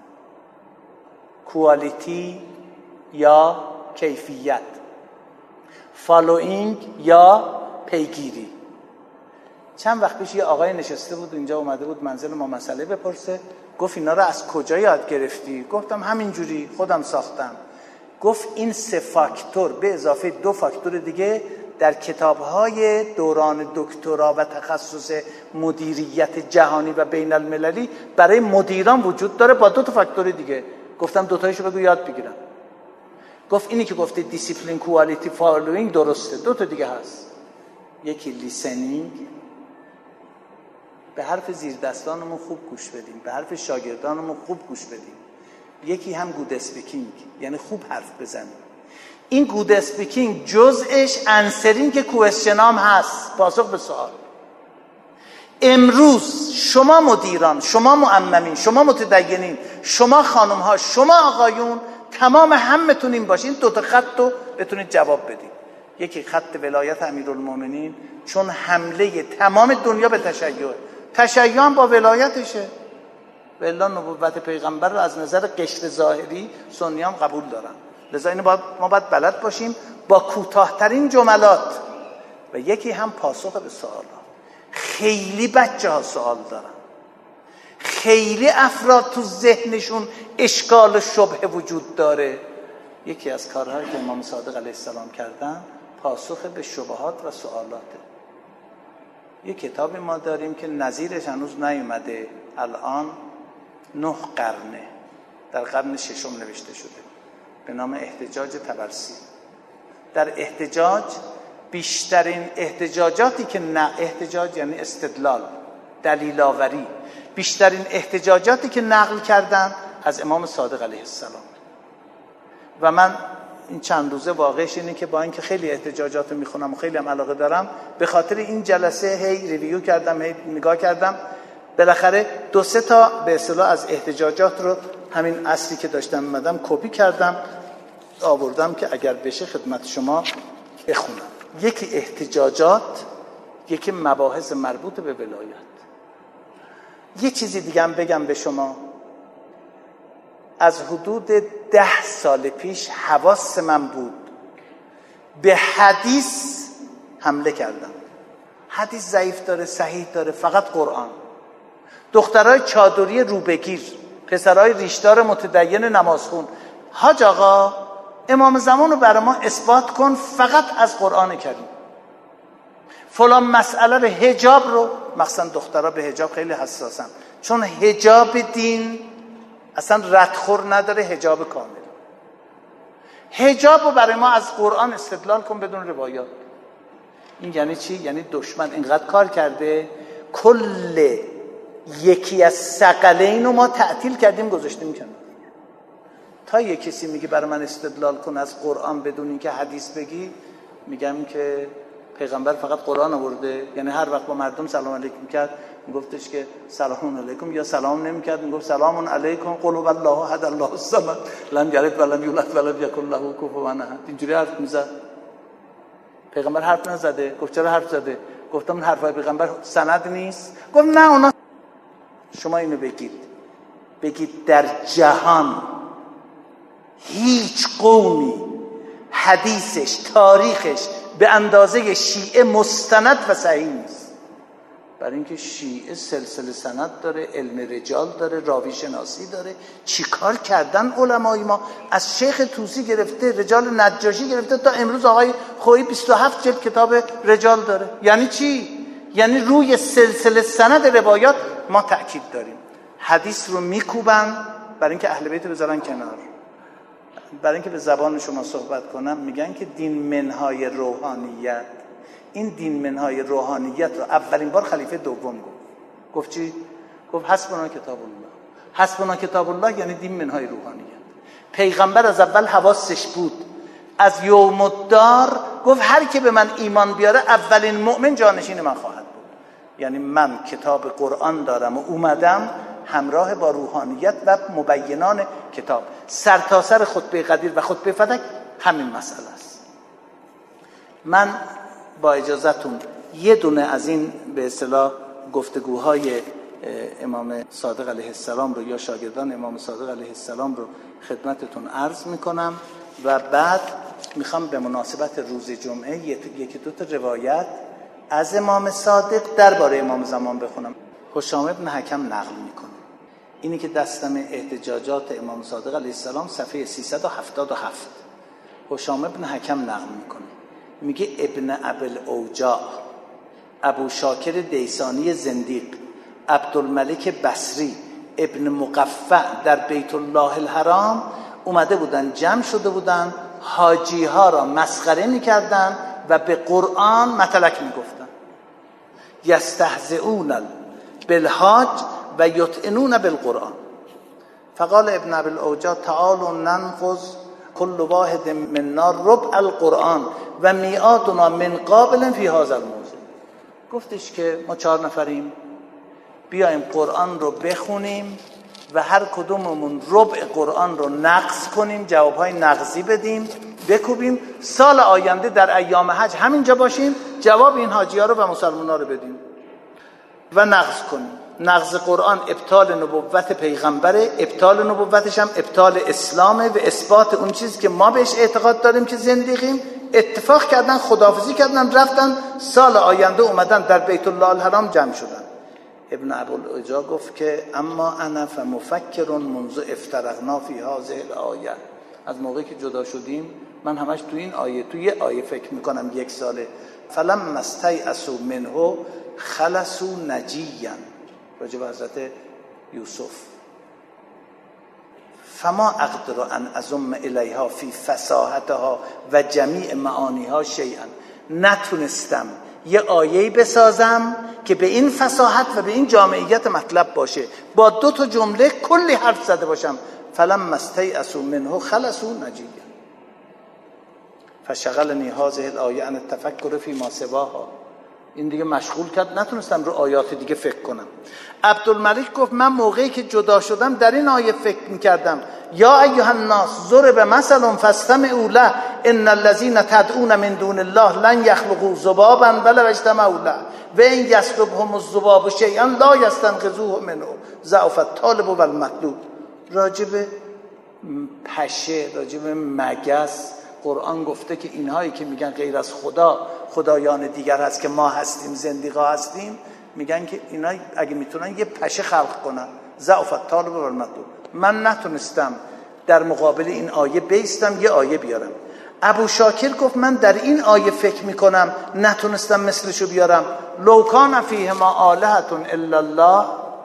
کوالیتی یا کیفیت، فالوینگ یا پیگیری. چند وقت پیش یه آقای نشسته بود اینجا، اومده بود منزل ما مسئله بپرسه. گفت اینا رو از کجا یاد گرفتی؟ گفتم همینجوری خودم ساختم. گفت این 3 فاکتور به اضافه 2 فاکتور دیگه در کتاب‌های دوران دکترا و تخصص مدیریت جهانی و بین المللی برای مدیران وجود داره با 2 تا فاکتور دیگه. گفتم 2 تایشو بگو یاد بگیرم. گفت اینی که گفته دیسیپلین، کوالیتی، فالوینگ درسته، 2 تا دیگه هست. یکی لیسنینگ، به حرف زیر دستانمون خوب گوش بدیم، به حرف شاگردانمون خوب گوش بدیم. یکی هم گود اسپیکینگ، یعنی خوب حرف بزنیم. این گود اسپیکینگ جزءش انسرینگ که کوئسچنام هست، پاسخ به سوال. امروز شما مدیران، شما معممین، شما متدینین، شما خانم ها، شما آقایون، تمام همتون این باشین 2 تا خط رو بتونید جواب بدید. یکی خط ولایت امیرالمومنین، چون حمله تمام دنیا به تشیع هم با ولایتشه. والله نبوت پیغمبر رو از نظر قشر ظاهری سنی هم قبول دارن. لذا اینو ما باید بلد باشیم با کوتاه‌ترین جملات. و یکی هم پاسخ به سوالات. خیلی بچه‌ها سوال دارن، خیلی افراد تو ذهنشون اشکال و شبهه وجود داره. یکی از کارهایی که امام صادق علیه السلام کردن پاسخ به شبهات و سوالاته. یک کتابی ما داریم که نظیرش هنوز نیومده، الان 9 قرنه، در قرن 6 نوشته شده، به نام احتجاج طبرسی. در احتجاج بیشترین احتجاجاتی که احتجاج یعنی استدلال، دلیل آوری، بیشترین احتجاجاتی که نقل کردن از امام صادق علیه السلام. و من این چند روزه واقعش اینه که با اینکه خیلی احتجاجات رو میخونم و خیلی هم علاقه دارم، به خاطر این جلسه هی ریویو کردم، هی نگاه کردم، بالاخره 2-3 تا به اصطلاح از احتجاجات رو همین اصلی که داشتم اومدم کپی کردم آوردم که اگر بشه خدمت شما بخونم. یکی احتجاجات، یکی مباحث مربوط به ولایت. یه چیزی دیگه هم بگم به شما. از حدود 10 سال پیش حواس من بود به حدیث حمله کردم. حدیث ضعیف داره، صحیح داره، فقط قرآن. دخترای چادری روبگیر، پسرای ریشدار متدین نمازخون، حاج آقا امام زمان رو برای ما اثبات کن فقط از قرآن کریم. فلان مسئله رو، حجاب رو، مخصوصا دخترها به حجاب خیلی حساسن، چون حجاب دین اصلا ردخور نداره، حجاب کامل. حجاب رو برای ما از قرآن استدلال کن بدون روایات. این یعنی چی؟ یعنی دشمن اینقدر کار کرده کل یکی از ثقلین رو ما تعطیل کردیم گذاشتیم کنار. تا یک کسی میگه برای من استدلال کن از قرآن بدون اینکه حدیث بگی، میگم که پیغمبر فقط قرآن آورده. یعنی هر وقت با مردم سلام علیکم کرد میگفتش که سلام علیکم، یا سلام نمیکرد میگفت سلام علیکم قل هو الله احد الله الصمد لم یلد ولم یولد ولم یکن له کفوا احد. اینجوری حرف میزد. پیغمبر حرف نزده. گفت چرا حرف زده؟ گفتم این حرفای پیغمبر سند نیست. گفت نه اونا. شما اینو بگید در جهان هیچ قومی حدیثش، تاریخش به اندازه شیعه مستند و صحیح نیست. برای اینکه شیعه سلسله سند داره، علم رجال داره، راوی شناسی داره. چیکار کردن علمای ما؟ از شیخ طوسی گرفته، رجال نجاشی گرفته، تا امروز آقای خویی 27 جلد کتاب رجال داره. یعنی چی؟ یعنی روی سلسله سند روایات ما تأکید داریم. حدیث رو میکوبن برای اینکه اهل بیت بذارن کنار. برای اینکه به زبان شما صحبت کنم، میگن که دین منهای روحانیت. این دین منهای روحانیت رو اولین بار خلیفه دوم گفت چی؟ گفت حسبنا کتاب الله. حسبنا کتاب الله یعنی دین منهای روحانیت. پیغمبر از اول حواسش بود از یوم الدار گفت هر کی به من ایمان بیاره اولین مؤمن جانشین من خواهد بود. یعنی من کتاب قرآن دارم و اومدم همراه با روحانیت و مبینان کتاب. سرتاسر خطبه قدیر و خطبه فدک همین مسئله است. من با اجازهتون یه دونه از این به اصطلاح گفتگوهای امام صادق علیه السلام رو یا شاگردان امام صادق علیه السلام رو خدمتتون عرض میکنم و بعد میخوام به مناسبت روز جمعه یکی دو تا روایت از امام صادق درباره امام زمان بخونم. هشام ابن حکم نقل میکنه، اینی که دستم احتجاجات امام صادق علیه السلام صفحه 377. هشام ابن حکم نقل میکنه، میگه ابن ابوالأوجاع، ابو شاکر دیسانی زندیق، عبدالملک بصری، ابن مقفع در بیت الله الحرام اومده بودن، جمع شده بودن، حاجی ها را مسخره میکردن و به قرآن متلک میگفتن. یستهزئون بالحاج و یطعنون بالقرآن. فقال ابن ابوالأوجاع تعالوا ننقض كل واحد منا ربع القرآن و میعادنا من قابل فی هذا الموضوع. گفتش که ما 4 نفریم، بیایم قرآن رو بخونیم و هر کدوممون ربع قرآن رو نقض کنیم، جوابهای نقضی بدیم، بکوبیم، سال آینده در ایام حج همینجا باشیم، جواب این حاجی ها رو و مسلمان ها رو بدیم و نقض کنیم. نقض قرآن ابطال نبوت پیغمبره، ابطال نبوتش هم ابطال اسلامه و اثبات اون چیزی که ما بهش اعتقاد داریم که زندگیم. اتفاق کردن، خداحافظی کردن، رفتن، سال آینده اومدن در بیت الله الحرام جمع شدن. ابن ابوالأوجاع گفت که اما انا فمفکر منذ افترقنا فی هذه الآیه. از موقعی که جدا شدیم من همش تو این آیه، تو یه آیه فکر میکنم 1 ساله. فلما استیأسوا منه خلصوا نجیا، راجع به حضرت یوسف. فما اقدر ان اضم الیها فی فصاحتها و جمیع معانیها شیئا. نتونستم یه آیه‌ای بسازم که به این فصاحت و به این جامعیت مطلب باشه، با 2 تا جمله کلی حرف زده باشم. فلما استیأسوا منه خلصوا نجیا فشغلنی هذه الآیه عن التفکر فی ما سواها. این دیگه مشغول کرد، نتونستم رو آیات دیگه فکر کنم. عبدالملک گفت من موقعی که جدا شدم در این آیه فکر میکردم، یا ایها الناس ضرب مثل فاستمعوا له ان الذين تدعون من دون الله لن يخلقوا ذبابا ولو اجتمعوا له و ان يسلبهم الذباب شيئا لا يستنقذوه منه ضعف الطالب والمطلوب. راجب پشه، راجب مگس قرآن گفته که اینهایی که میگن غیر از خدا خدایان دیگر هست که ما هستیم، زندیقا هستیم، میگن که اینا اگه میتونن یه پشه خلق کنن. ضعف الطالب والمطلوب. من نتونستم در مقابل این آیه بیستم یه آیه بیارم. ابو شاکر گفت من در این آیه فکر میکنم نتونستم مثلشو بیارم. لو کان فیهما آلهة الا الله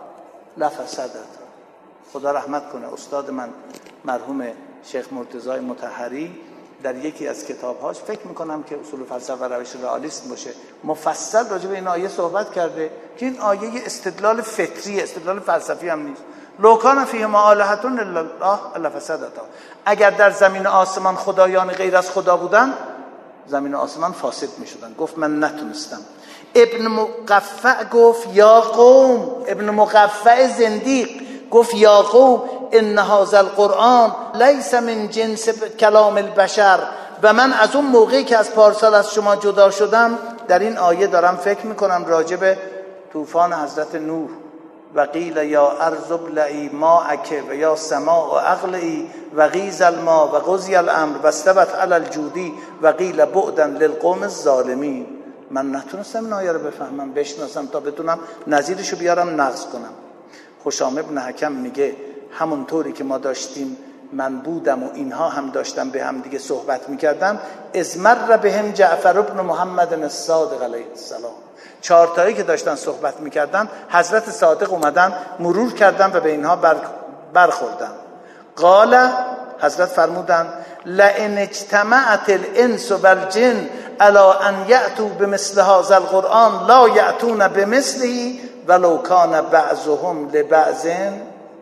لفسدتا. خدا رحمت کنه استاد من مرحوم شیخ مرتضی مطهری در یکی از کتابهاش، فکر میکنم که اصول فلسفه و روش رئالیسم باشه، مفصل راجع به این آیه صحبت کرده که این آیه استدلال فطری، استدلال فلسفی هم نیست. لو کان فیهما آلهة الا الله لفسدتا. اگر در زمین آسمان خدایان غیر از خدا بودن، زمین و آسمان فاسد میشدن. گفت من نتونستم. ابن مقفع گفت یا قوم، ابن مقفع زندیق گفت یا قوم ان هذا القرآن لیس من جنس کلام البشر. و من از اون موقعی که از پارسال از شما جدا شدم در این آیه دارم فکر میکنم راجع به طوفان حضرت نوح. و قیل یا ارض ابلعی ماءک و یا سماء اقلعی و غیض الماء و قضی الامر و استوت علی الجودی و قیل بعدا للقوم الظالمین. من نتونستم این آیه رو بفهمم، بشناسم تا بتونم نظیرشو بیارم نقض کنم. هشام ابن حکم میگه همونطوری که ما داشتیم، من بودم و اینها هم داشتم به هم دیگه صحبت میکردم، ازمر بهم جعفر ابن محمد الصادق علیه السلام. 4 تایی که داشتن صحبت میکردن حضرت صادق اومدن مرور کردن و به اینها برخوردن. قال، حضرت فرمودن لئن اجتمعت الانس والجن على ان یأتوا بمثل هذا القرآن لا یأتون بمثله ولو کان بعضهم لبعض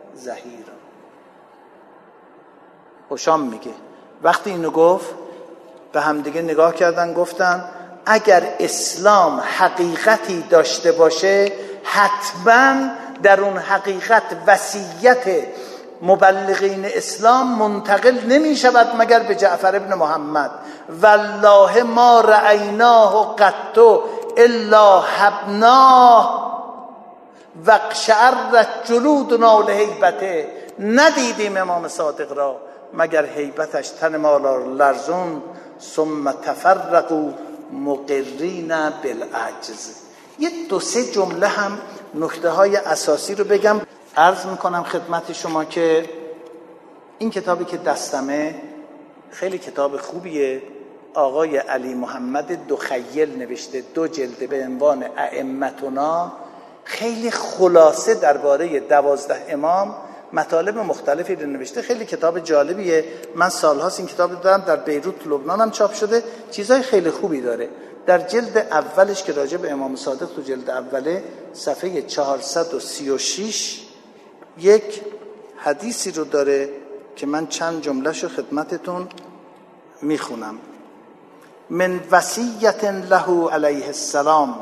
ظهیرا. هشام میگه وقتی اینو گفت به همدیگه نگاه کردن گفتن اگر اسلام حقیقتی داشته باشه حتما در اون حقیقت وصیت مبلغین اسلام منتقل نمی شود مگر به جعفر ابن محمد. والله ما رأیناه قط الا حبناه وقشعرت جلودنا لهیبته. ندیدیم امام صادق را مگر هیبتش تن ما را لرزون. ثم تفرقوا مقرین بالعجز. یه 2-3 جمله هم نکته های اساسی رو بگم. عرض میکنم خدمت شما که این کتابی که دستمه خیلی کتاب خوبیه. آقای علی محمد دخیل نوشته، 2 جلد به عنوان ائمتنا. خیلی خلاصه درباره 12 امام مطالب مختلفی رو نوشته. خیلی کتاب جالبیه. من سالهاست این کتاب رو دارم، در بیروت لبنان هم چاپ شده. چیزای خیلی خوبی داره. در جلد اولش که راجع به امام صادق تو جلد اوله صفحه 436 یک حدیثی رو داره که من چند جمله‌شو خدمتتون میخونم. من وصیت له علیه السلام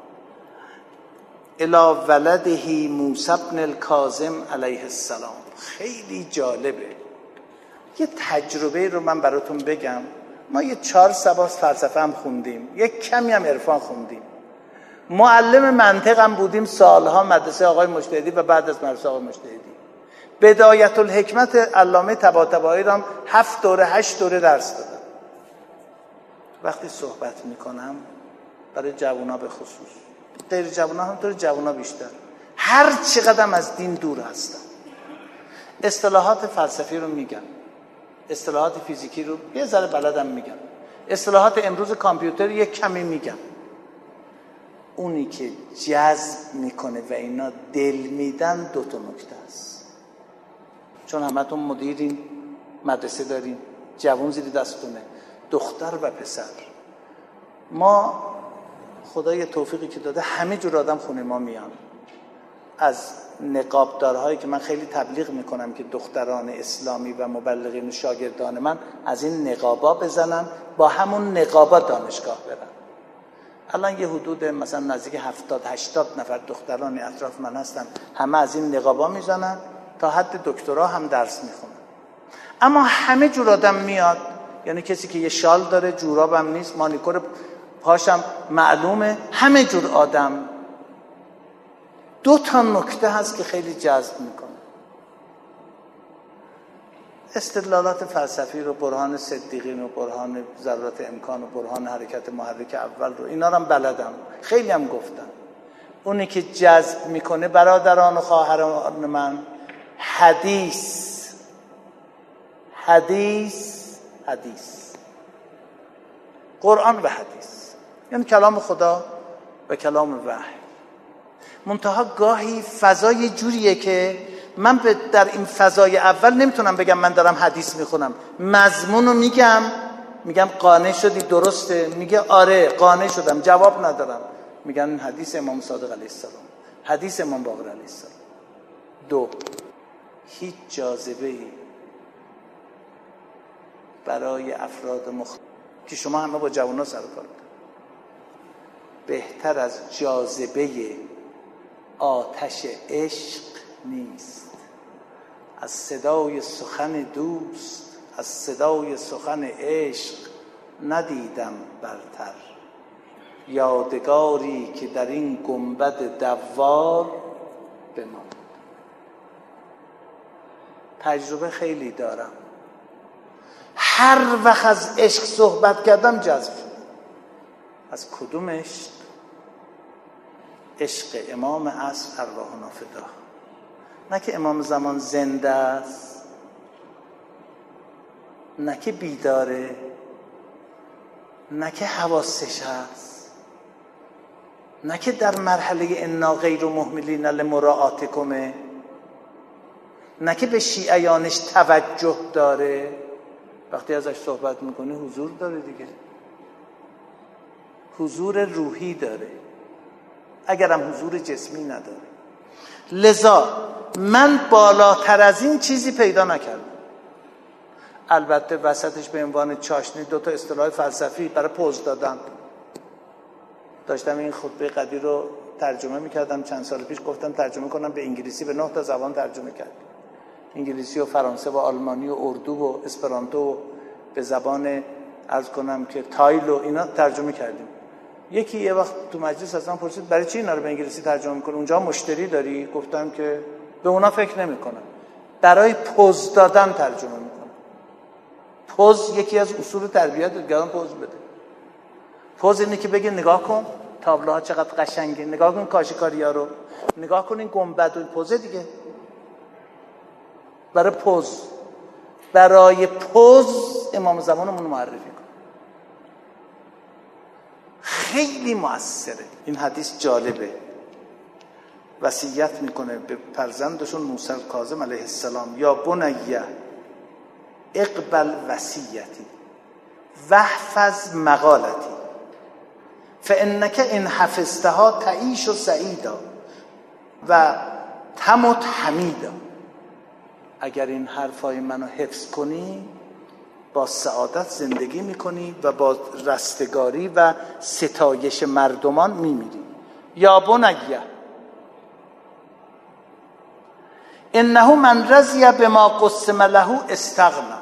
الی ولده موسی بن الکاظم علیه السلام. خیلی جالبه. یه تجربه رو من براتون بگم. ما یه 4 سباق فلسفه هم خوندیم، یه کمی هم عرفان خوندیم، معلم منطق هم بودیم سالها مدرسه آقای مجتهدی و بعد از مدرسه آقای مجتهدی. بدایت الحکمت علامه طباطبایی را 7 دوره 8 دوره درس دادم. وقتی صحبت میکنم برای جوونا به خصوص، غیر جوونا هم طور جوونا بیشتر، هر چقدر از دین دور هستم، اصطلاحات فلسفی رو میگم، اصطلاحات فیزیکی رو یه ذره بلدم میگم، اصطلاحات امروز کامپیوتر یک کمی میگم. اونی که جذب میکنه و اینا دل میدن 2 نکته است. چون همتون مدیرین، مدرسه دارین، جوان زیر دستونه، دختر و پسر. ما خدای توفیقی که داده همه جور آدم خونه ما میان. از نقابدارهایی که من خیلی تبلیغ میکنم که دختران اسلامی و مبلغین و شاگردان من از این نقابا بزنن، با همون نقابا دانشگاه برن. الان یه حدود مثلا نزدیک 70-80 نفر دختران اطراف من هستن، همه از این نقابا میزنن، تا حد دکترا هم درس میخونن. اما همه جور آدم میاد، یعنی کسی که یه شال داره، جورابم نیست، مانیکور پاشم معلومه، همه جور آدم. 2 نکته هست که خیلی جذب میکنه. استدلالات فلسفی رو، برهان صدیقین و برهان ضرورت امکان و برهان حرکت محرک اول رو، اینا رو هم بلدم، خیلی هم گفتم. اونی که جذب میکنه برادران و خواهران من، حدیث قرآن و حدیث، یعنی کلام خدا و کلام وحی. منتها گاهی فضای جوریه که من در این فضای اول نمیتونم بگم من دارم حدیث میخونم، مضمونو میگم قانع شدی درسته، میگه آره قانع شدم، جواب ندارم، میگن این حدیث امام صادق علیه السلام، حدیث امام باقر علیه السلام. 2 هیچ جاذبه‌ای برای افراد مختلف که شما همه با جوانا سر کار دارید بهتر از جاذبه آتش عشق نیست. از صدای سخن دوست، از صدای سخن عشق ندیدم برتر، یادگاری که در این گنبد دوار بماند. تجربه خیلی دارم، هر وقت از عشق صحبت کردم جذب شد. از کدوم عشق؟ عشق امام عصر ارواحنا فدا. نه که امام زمان زنده است، نه که بیداره، نه که حواسش هست، نه که در مرحله انا غیر مهملین لمراعاتکمه، نه که به شیعیانش توجه داره. وقتی ازش صحبت میکنه حضور داره دیگه، حضور روحی داره، اگرم حضور جسمی نداره. لذا من بالاتر از این چیزی پیدا نکردم. البته وسطش به عنوان چاشنی 2 اصطلاح فلسفی برای پوز دادن. داشتم این خطبه قدیر رو ترجمه میکردم چند سال پیش، گفتم ترجمه کنم به انگلیسی، به 9 زبان ترجمه کردم، انگلیسی و فرانسه و آلمانی و اردو و اسپرانتو و به زبان عرض کنم که تایل و اینا ترجمه کردیم. یکی یه وقت تو مجلس ازم پرسید برای چی اینا رو به انگلیسی ترجمه میکنی؟ اونجا مشتری داری؟ گفتم که به اونا فکر نمیکنم، برای پوز دادن ترجمه میکنم. پوز یکی از اصول تربیت دیگران پوز بده. پوز اینه که بگی نگاه کن تابلوها چقدر قشنگه، نگاه کن کاشیکاری‌ها رو، نگاه کن این گنبد و پوز دیگه. برای پوز امام زمانمون معرفی کن. خیلی مؤثره. این حدیث جالبه. وصیت میکنه به فرزندشون موسی کاظم علیه السلام، یا بنیه اقبل وصیتی واحفظ مقالتی فانک ان حفظتها تعیش سعیدا و تمت حمیدا. اگر این حرفای منو حفظ کنی با سعادت زندگی میکنی و با رستگاری و ستایش مردمان میمیری. یا بنیه انه من رضی بما قسم له استغنا.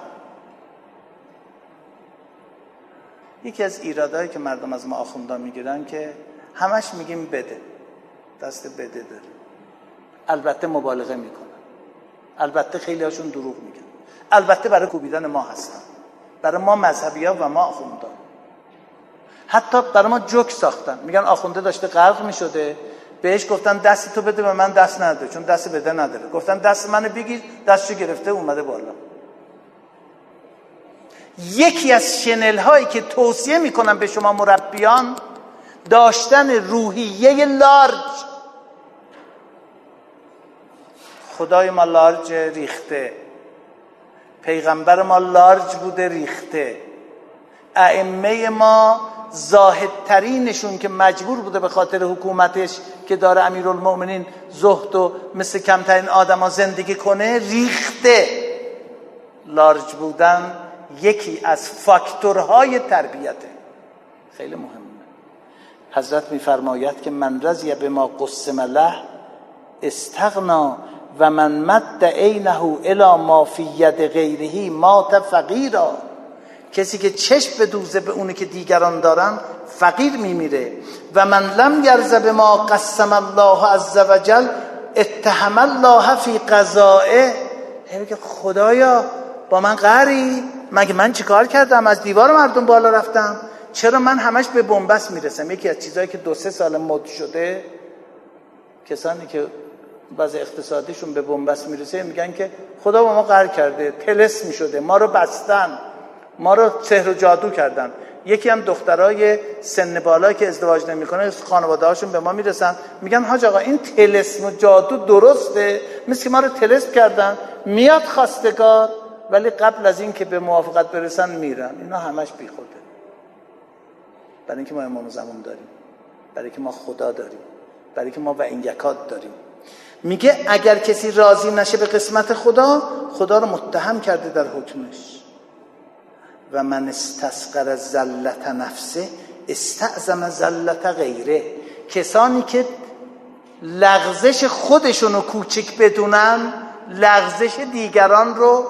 یکی از ایرادایی که مردم از ما آخوندان میگیرن که همش میگیم بده، دست بده داره. البته مبالغه میکنن، البته خیلی هاشون دروغ میگن، البته برای کوبیدن ما هستن، برای ما مذهبی‌ها و ما آخوندان. حتی برای ما جوک ساختن، میگن آخونده داشته غرق میشده، بهش گفتن دست تو بده به من، دست نداره چون دست بده نداره، گفتن دست منو بگیر، دستشو گرفته اومده بالا. یکی از شنل هایی که توصیه میکنم به شما مربیان داشتن روحیه لارج. خدای ما لارج ریخته، پیغمبر ما لارج بوده ریخته، ائمه ما زاهدترینشون که مجبور بوده به خاطر حکومتش که داره امیرالمؤمنین زهد و مثل کمترین آدم ها زندگی کنه ریخته. لارج بودن یکی از فاکتورهای تربیته، خیلی مهمه. حضرت میفرماید که من رضی بما قسم له استغنا و من مد عینه الی ما فی ید غیره مات فقیرا. کسی که چشم بدوزه به اونی که دیگران دارن فقیر میمیره. و من لم یرض بما قسم الله عز وجل اتهم الله فی قضائه. میگه خدایا با من قهری؟ مگه من چیکار کردم؟ از دیوار مردم بالا رفتم؟ چرا من همش به بنبست میرسم؟ یکی از چیزایی که 2-3 سال مد شده، کسانی که بعض اقتصادیشون به بنبست میرسه میگن که خدا با ما قهر کرده، طلسم شده، ما رو بستن، ما رو سحر و جادو کردن. یکی هم دخترای سن بالا که ازدواج نمیکنه خانواده هاشون به ما میرسن میگن حاج آقا این طلسم و جادو درسته؟ مثل که ما رو طلسم کردن، میاد خواستگار ولی قبل از این که به موافقت برسن میرن. اینا همش بی خوده. برای اینکه ما امام زمان داریم، برای اینکه ما خدا داریم، برای اینکه ما و این یکات داریم. میگه اگر کسی راضی نشه به قسمت خدا، خدا رو متهم کرده در حکمش. و من استصغر ذلت نفسه استعظم ذلت غیره. کسانی که لغزش خودشونو کوچک بدونن، لغزش دیگران رو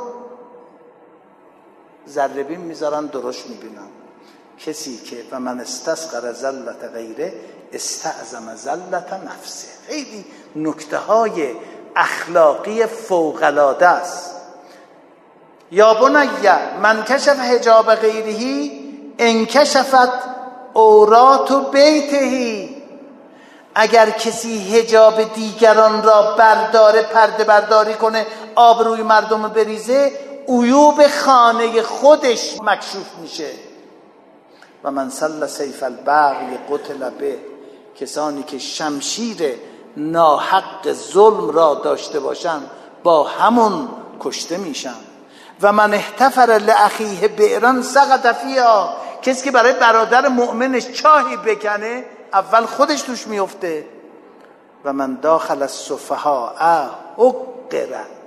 ذره بین میذارن، درشت میبینن. کسی که و من استصغر ذلت غیره استعظم ذلت نفسه. خیلی نکته های اخلاقی فوق‌العاده است. یا بنیه من کشف حجاب غیره انکشفت عورات بیته. اگر کسی حجاب دیگران را برداره، پرده برداری کنه، آبروی مردم بریزه، عیوب خانه خودش مکشوف میشه. و من سل سیف البغی قتل به. کسانی که شمشیر ناحق ظلم را داشته باشند با همون کشته میشن. و من احتفر لاخیه بئرا سقط فیها. کسی که برای برادر مؤمنش چاهی بکنه اول خودش توش میفته. و من داخل السفهاء حقر.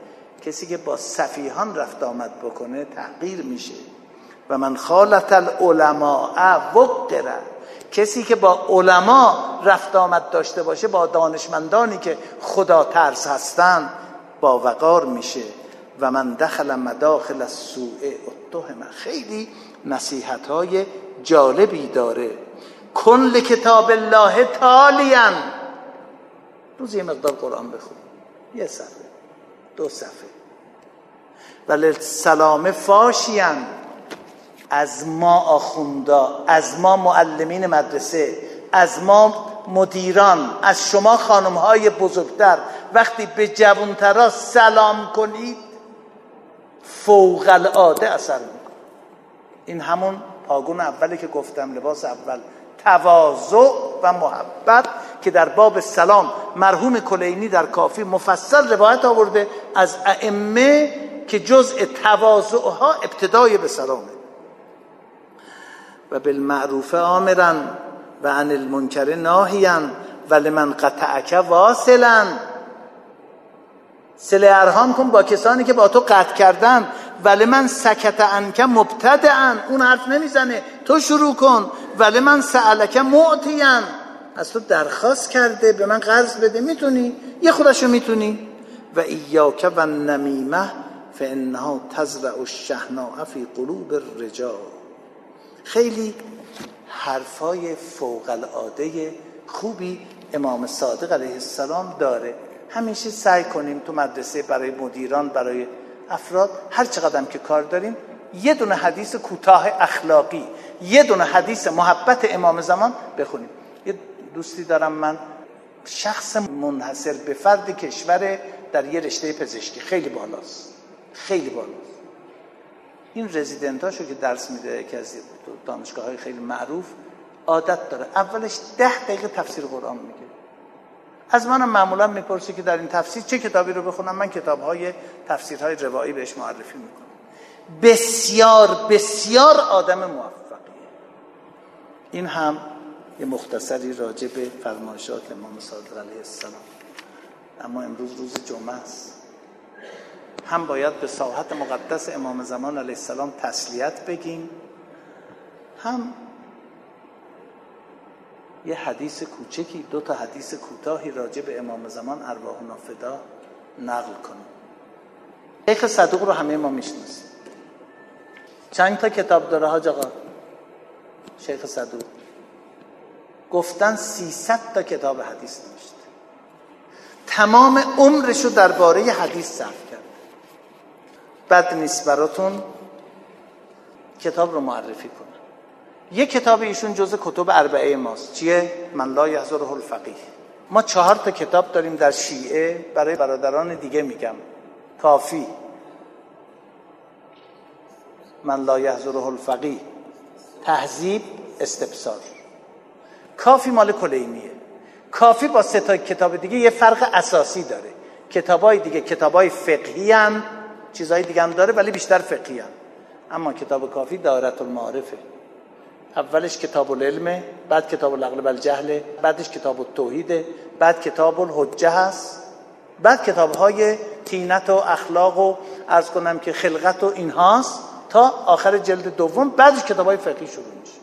کسی که با سفیهان رفت آمد بکنه تحقیر میشه. و من خالط العلماء وقر، کسی که با علما رفت آمد داشته باشه، با دانشمندانی که خدا ترس هستن، با وقار میشه. و من دخل مداخل السوء اتهم. خیلی نصیحت های جالبی داره. کن لکتاب الله تالیا، روز یه مقدار قرآن بخون، یه صفحه 2 صفحه. ولی سلام فاشیان، از ما آخوندا، از ما معلمین مدرسه، از ما مدیران، از شما خانم‌های بزرگتر، وقتی به جوان‌ترا سلام کنید فوق العاده اثر میکنه. این همون پاگون اولی که گفتم، لباس اول تواضع و محبت، که در باب سلام مرحوم کلینی در کافی مفصل روایت آورده از ائمه که جزء تواضعها ابتدای به سلامه. و بالمعروف آمرا و عن المنکر ناهیا و لمن قطعک واصلا. صله ارحام کن با کسانی که با تو قطع کردن. ولی من سکت عنک مبتدعا، اون حرف نمیزنه تو شروع کن. ولی من سألک معطیا، از تو درخواست کرده به من قرض بده، میتونی یه خودشو میتونی. و ایاک و النمیمه فانها تزرع الشحناء فی قلوب الرجال. خیلی حرفای فوق العاده خوبی امام صادق علیه السلام داره. همیشه سعی کنیم تو مدرسه برای مدیران، برای افراد، هر چقدر که کار داریم، یه دونه حدیث کوتاه اخلاقی، یه دونه حدیث محبت امام زمان بخونیم. یه دوستی دارم من، شخص منحصر به فرد کشور در یه رشته پزشکی، خیلی بالاست، خیلی بالاست. این رزیدنتاشو که درس میده که از دانشگاه‌های خیلی معروف، عادت داره اولش 10 دقیقه تفسیر قرآن میگه. از منم معمولا میپرسه که در این تفسیر چه کتابی رو بخونم. من کتاب‌های تفسیرهای روایی بهش معرفی میکنم. بسیار بسیار آدم موفقیه. این هم یه مختصری راجع به فرمایشات امام صادق علیه السلام. اما امروز روز جمعه است، هم باید به ساحت مقدس امام زمان علیه السلام تسلیت بگیم، هم یه حدیث کوچکی، 2 تا حدیث کوتاهی راجع به امام زمان ارواحنا فدا نقل کنیم. شیخ صدوق رو همه ما میشناسیم. چند تا کتاب داره حاج آقا شیخ صدوق؟ گفتن 300 تا کتاب حدیث نوشته. تمام عمرشو درباره حدیث صرف کرد. بد نیست براتون کتاب رو معرفی کنم. یک کتاب ایشون جزء کتب اربعه ماست. چیه؟ من لا یحضره الفقیه. ما 4 تا کتاب داریم در شیعه، برای برادران دیگه میگم. کافی، من لا یحضره الفقیه، تهذیب، استبصار. کافی مال کلینیه. کافی با 3 تا کتاب دیگه یه فرق اساسی داره. کتابای دیگه کتابای فقهی ان، چیزای دیگه هم داره ولی بیشتر فقهی ان. اما کتاب کافی دایره المعارفه. اولش کتاب العلم، بعد کتاب العقل والجهل، بعدش کتاب التوحید، بعد کتاب الحجه هست، بعد کتاب‌های طینت و اخلاق و عرض کنم که خلقت و اینهاست تا آخر جلد دوم. بعدش کتاب‌های فقهی شروع میشه.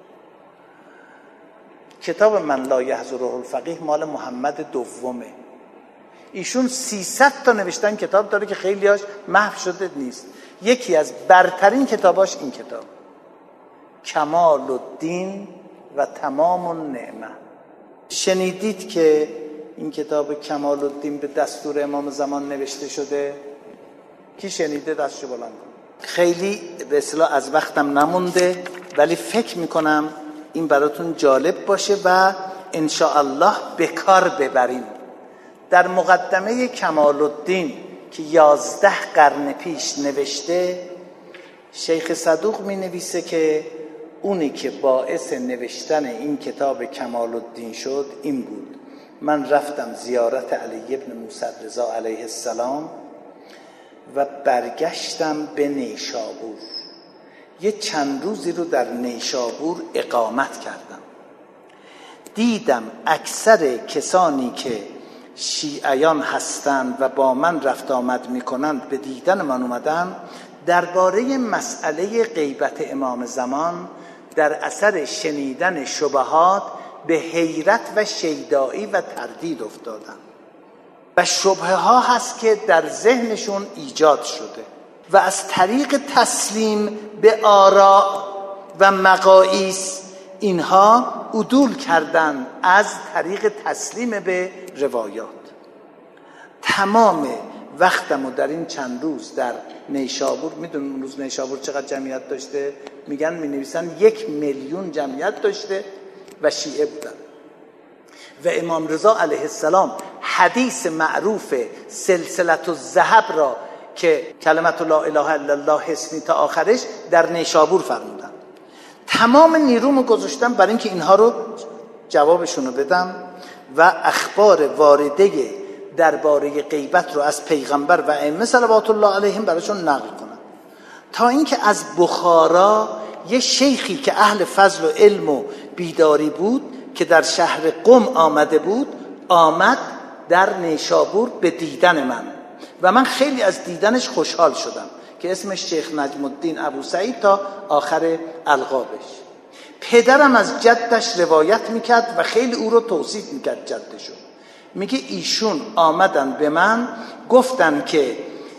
کتاب من لا یحضره الفقیه مال محمد دومه. ایشون 300 تا نوشتن کتاب داره که خیلیاش محو شده نیست. یکی از برترین کتاباش این کتاب کمال الدین و تمام النعمه. شنیدید که این کتاب کمال الدین به دستور امام زمان نوشته شده؟ کی شنیده دستشو بلند کنه. خیلی به اصطلاح از وقتم نمونده ولی فکر میکنم این براتون جالب باشه و ان شاء الله به کار ببریم. در مقدمه کمال الدین که 11 قرن پیش نوشته، شیخ صدوق می نویسه که اونی که باعث نوشتن این کتاب کمال الدین شد این بود: من رفتم زیارت علی ابن موسی رضا علیه السلام و برگشتم به نیشابور. یه چند روزی رو در نیشابور اقامت کردم. دیدم اکثر کسانی که شیعیان هستند و با من رفت آمد میکنند به دیدن من اومدن، درباره مسئله غیبت امام زمان در اثر شنیدن شبهات به حیرت و شیدایی و تردید افتادن و شبهه ها هست که در ذهنشون ایجاد شده و از طریق تسلیم به آراء و مقاییس اینها عدول کردن از طریق تسلیم به روایات. تمام وقتمو در این چند روز در نیشابور، میدونم اون روز نیشابور چقدر جمعیت داشته؟ میگن مینویسن 1 میلیون جمعیت داشته و شیعه بودن و امام رضا علیه السلام حدیث معروف سلسلة الذهب را که کلمت لا اله الا الله حسنی تا آخرش در نیشابور فرمودن. تمام نیرومو گذاشتم برای اینکه اینها رو جوابشونو بدم و اخبار وارده درباره غیبت رو از پیغمبر و ائمه صلوات الله علیهم براشون نقل کنم، تا اینکه از بخارا یه شیخی که اهل فضل و علم و بیداری بود که در شهر قم آمده بود، آمد در نیشابور به دیدن من و من خیلی از دیدنش خوشحال شدم که اسمش شیخ نجم الدین ابو سعید تا آخر القابش. پدرم از جدش روایت میکرد و خیلی او رو توصیف میکرد جدشو. میگه ایشون آمدن به من گفتن که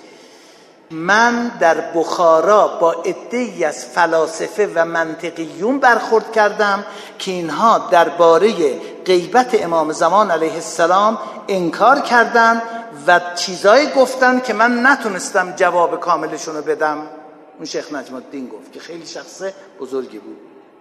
من در بخارا با عده‌ای از فلاسفه و منطقیون برخورد کردم که اینها درباره غیبت امام زمان علیه السلام انکار کردن و چیزایی گفتن که من نتونستم جواب کاملشون رو بدم. اون شیخ نجم الدین گفت که خیلی شخص بزرگی بود.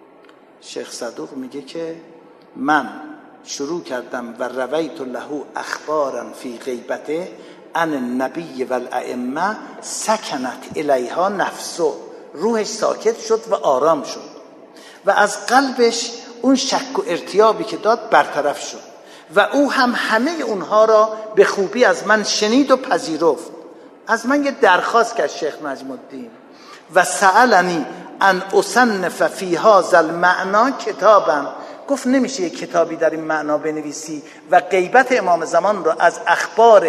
شیخ صدوق میگه که من شروع کردم و رویت له اخبارا فی غیبته ان النبی و الائمه سکنت الیها نفسه، روحش ساکت شد و آرام شد و از قلبش اون شک و ارتیابی که داد برطرف شد و او هم همه اونها را به خوبی از من شنید و پذیرفت. از من یه درخواست کرد شیخ نجم الدین و سألنی ان اصنف فی هذا المعنی کتابا، گفت نمیشه یک کتابی در این معنا بنویسی و غیبت امام زمان را از اخبار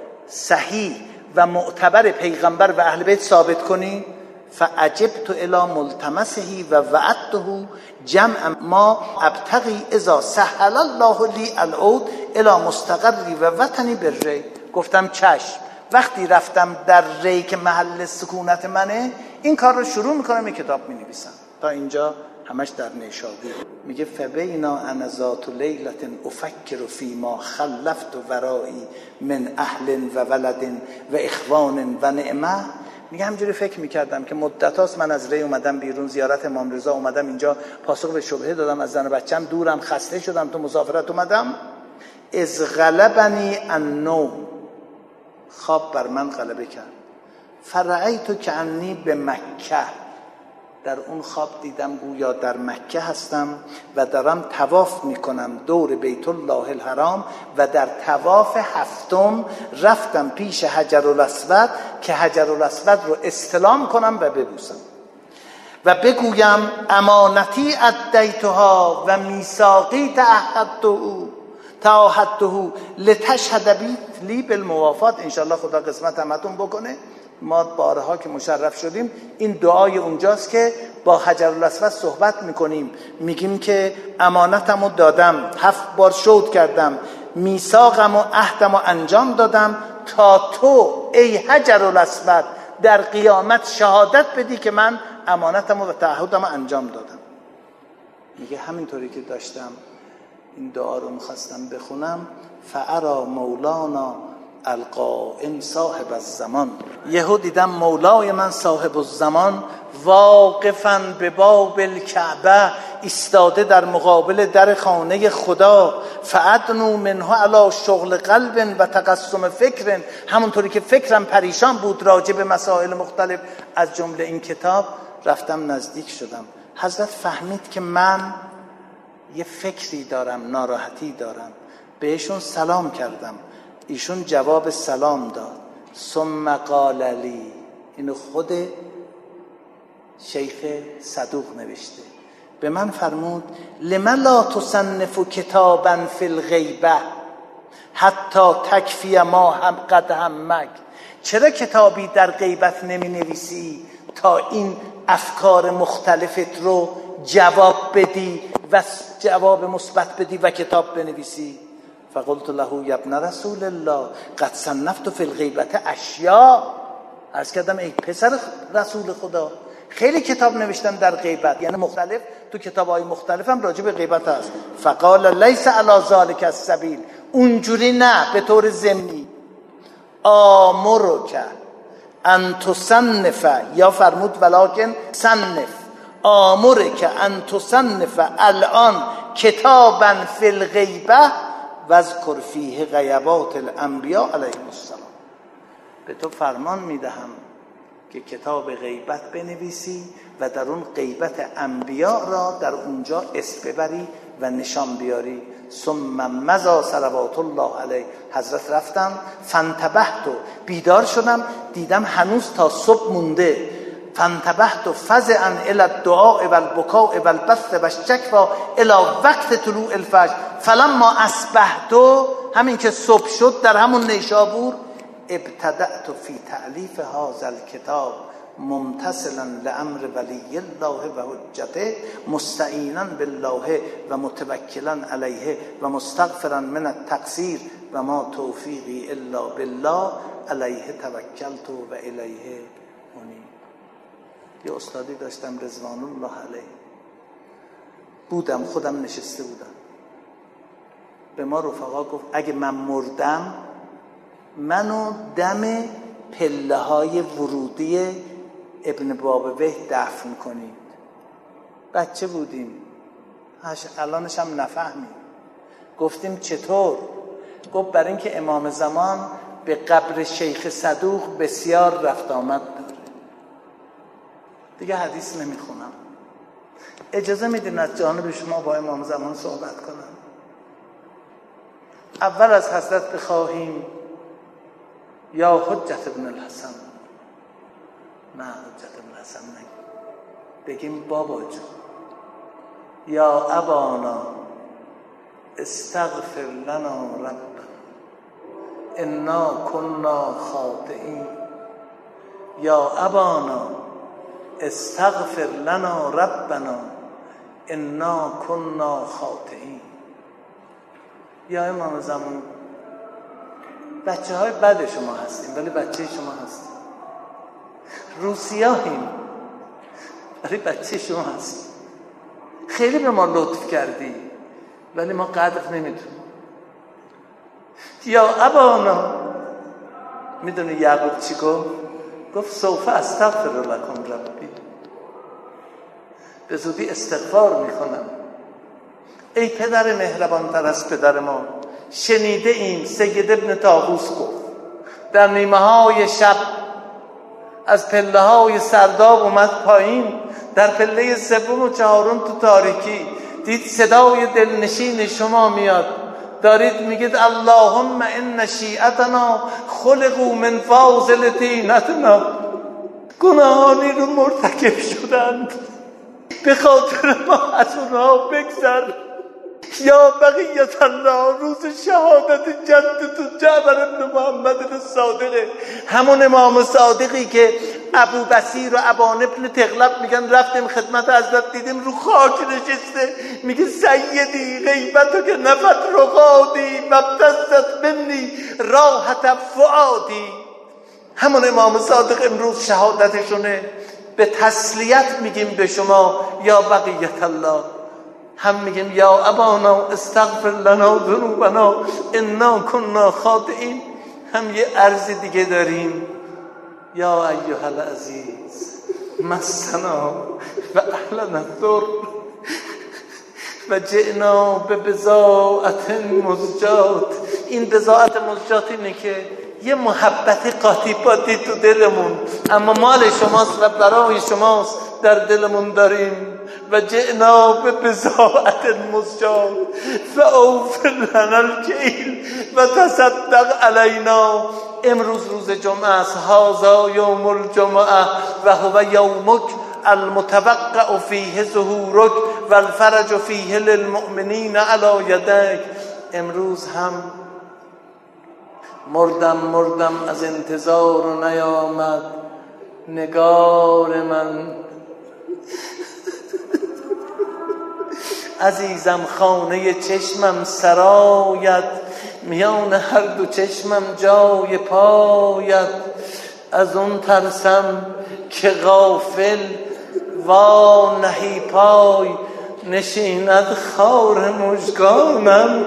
صحیح و معتبر پیغمبر و اهل بیت ثابت کنی؟ فعجبت الی ملتمسه و وعدته جمع ما ابتغی اذا سهل الله لی العود الی مستقری و وطنی بالری. گفتم چشم، وقتی رفتم در ری که محل سکونت منه این کار رو شروع میکنم، این کتاب مینویسم. تا اینجا همش در نیشابور. میگه فبینا انا ذات لیلة افکر فی ما خلفت ورایی من اهل و ولد و اخوان و نعمه. میگه همجوری فکر میکردم که مدت هاست من از ری اومدم بیرون، زیارت امام رضا اومدم اینجا، پاسخ به شبهه دادم، از زن و بچم دورم، خسته شدم، تو مسافرت اومدم. از غلبنی النوم، خواب بر من غلبه کرد. فرأیت کأنی به مکه، در اون خواب دیدم گویا در مکه هستم و دارم طواف میکنم دور بیت الله الحرام و در طواف هفتم رفتم پیش حجر الاسود که حجر الاسود رو استلام کنم و ببوسم و بگویم امانتی ادیتها و میثاقی تعهدته لتشهد لی بالموافات. انشالله خدا قسمت همتون بکنه. ما بارها که مشرف شدیم این دعای اونجاست که با حجر الاسود صحبت میکنیم، میگیم که امانتمو دادم، 7 بار شهود کردم، میثاقمو عهدمو انجام دادم تا تو ای حجر الاسود در قیامت شهادت بدی که من امانتمو و تعهدمو انجام دادم. میگه همینطوری که داشتم این دعا رو میخواستم بخونم، فارا مولانا القائم صاحب الزمان، یهو دیدم مولای من صاحب الزمان واقفاً به باب الکعبه، ایستاده در مقابل در خانه خدا. فادنو منه علی شغل قلب و تقسم فکر، همونطوری که فکرم پریشان بود راجع به مسائل مختلف از جمله این کتاب، رفتم نزدیک شدم. حضرت فهمید که من یه فکری دارم، ناراحتی دارم، بهشون سلام کردم، ایشون جواب سلام داد. ثم قال لی، اینو خود شیخ صدوق نوشته، به من فرمود لما لا تصنف کتابا فی الغیبه، حتی تکفی ما هم قد همک. چرا کتابی در غیبت نمی نویسی تا این افکار مختلفت رو جواب بدی و جواب مثبت بدی و کتاب بنویسی؟ فقلت له یا ابن رسول الله قد صنفت فی الغیبت اشیاء. عرض کردم ای پسر رسول خدا، خیلی کتاب نوشتم در غیبت، یعنی مختلف، تو کتاب‌های مختلف هم راجع به غیبت هست. فقال لیس علی ذلک السبیل، اونجوری نه، به طور ضمنی. آمرک ان تصنف، یا فرمود ولکن صنف، آمرک ان تصنف الان کتابا فی الغیبه واذکر فیه غیبات الانبیاء علیهم السلام. به تو فرمان میدهم که کتاب غیبت بنویسی و در اون غیبت انبیاء را در اونجا اسم ببری و نشان بیاری. ثم مضى صلوات الله علیه. حضرت رفتم، فانتبهت، بیدار شدم، دیدم هنوز تا صبح مونده. فانتبهت فزعا الی الدعاء و البکاء و البث و الشکوى الی وقت طلوع الفجر فلما اصبحت، همین که صبح شد در همون نیشابور، ابتدأت فی تألیف هذا الکتاب ممتثلا لامر ولی الله و حجته مستعینا بالله و متوکلا علیه و مستغفرا من التقصیر و ما توفیقی الا بالله علیه توکلت و الیه انیب. یه استادی داشتم رضوان الله علیه، بودم خودم نشسته بودم، به ما رفقا گفت اگه من مردم منو دم پله های ورودی ابن بابویه دفن کنید. بچه بودیم، الانش هم نفهمیم. گفتیم چطور؟ گفت برای اینکه امام زمان به قبر شیخ صدوق بسیار رفت آمد داره. دیگه حدیث نمیخونم. اجازه میدین از جانب شما با امام زمان صحبت کنم؟ اول از حضرت بخواهیم یا حجت ابن الحسن، نه حجت ابن الحسن نگیم، بگیم بابا جون یا ابانا استغفر لنا ربنا انا کنا خاطئین، یا ابانا استغفر لنا ربنا انا کنا خاطئین. یا امام زمان بچه های بد شما هستیم ولی بچه شما هستیم، روسیاهیم ولی بچه شما هستیم، خیلی به ما لطف کردی ولی ما قدر نمیدونیم. یا ابانا، میدونی یعقوب چی گفت؟ گفت سوف استغفر لکم ربی، به زودی استغفار میکنم. ای پدر مهربان تر از پدر ما، شنیده ایم سید ابن طاووس گفت در نیمه های شب از پله های سرداب اومد پایین، در پله سوم و چهارم تو تاریکی دید صدای دلنشین شما میاد، دارید میگید اللهم ان شیعتنا خلقوا من فاضل طینتنا، گناهانی رو مرتکب شدند به خاطر ما از اونها بگذر. یا بقیت الله، روز شهادت جدتون جعفر بن محمد الصادق، همون امام صادقی که ابو بصیر و ابان ابن تغلب میگن رفتیم خدمت حضرت دیدیم رو خاک نشسته، میگه سیدی غیبتو که نفت رقادی مبتزت منی راحت فؤادی. همون امام صادق امروز شهادتشونه. به تسلیت میگیم به شما یا بقیت الله، هم میگیم یا ابانا استغفر لنا ذنوبنا انا کنا خاطئین، هم یه عرض دیگه داریم یا ایها العزیز مسنا و اهلنا الضر و جئنا به بضاعت مزجات. این بضاعت مزجات اینه که یه محبت قاطی پاتی تو دلمون اما مال شماست و برای شماست در دلمون داریم. و جئنا به بضاعت مزجات فاوفر لنا الکیل و تصدق علینا. امروز روز جمعه است، هذا یوم الجمعه و هو یومک المتوقع فیه ظهورک و الفرج فیه للمؤمنین علی یدک. امروز هم مردم از انتظار و نیامد نگار من. عزیزم خانه چشمم سرایت، میان هر دو چشمم جای پایت. از اون ترسم که غافل وا نهی پای، نشیند خار مژگانم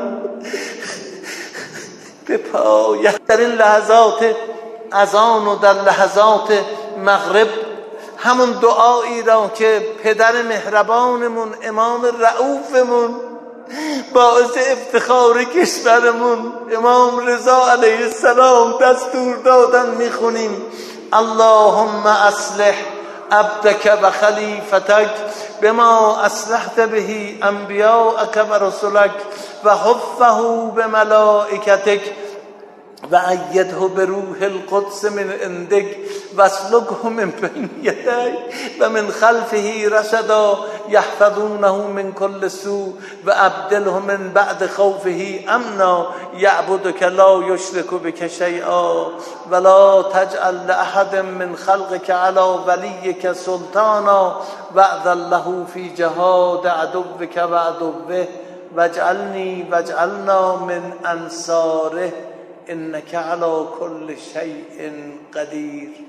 به پایت. در این لحظات اذان و در لحظات مغرب همون دعایی را که پدر مهربانمون امام رؤوفمون باعث افتخار کشورمون امام رضا علیه السلام دستور دادن میخونیم. اللهم اصلح عبدك و خلیفتك بما اصلحت به انبیاءك و رسلك و حفه بملائکتك و ایده بروح القدس من عندك واسلكه من بين يديه و من خلفه رشدا يحفظونه من كل سوء و ابدله من بعد خوفه امنا يعبدك لا يشرك بك شيئا ولا تجعل لاحد من خلقك على وليك سلطانا واذن له في جهاد عدوك وعدوه واجعلني واجعلنا من انصاره انك على كل شيء قدير.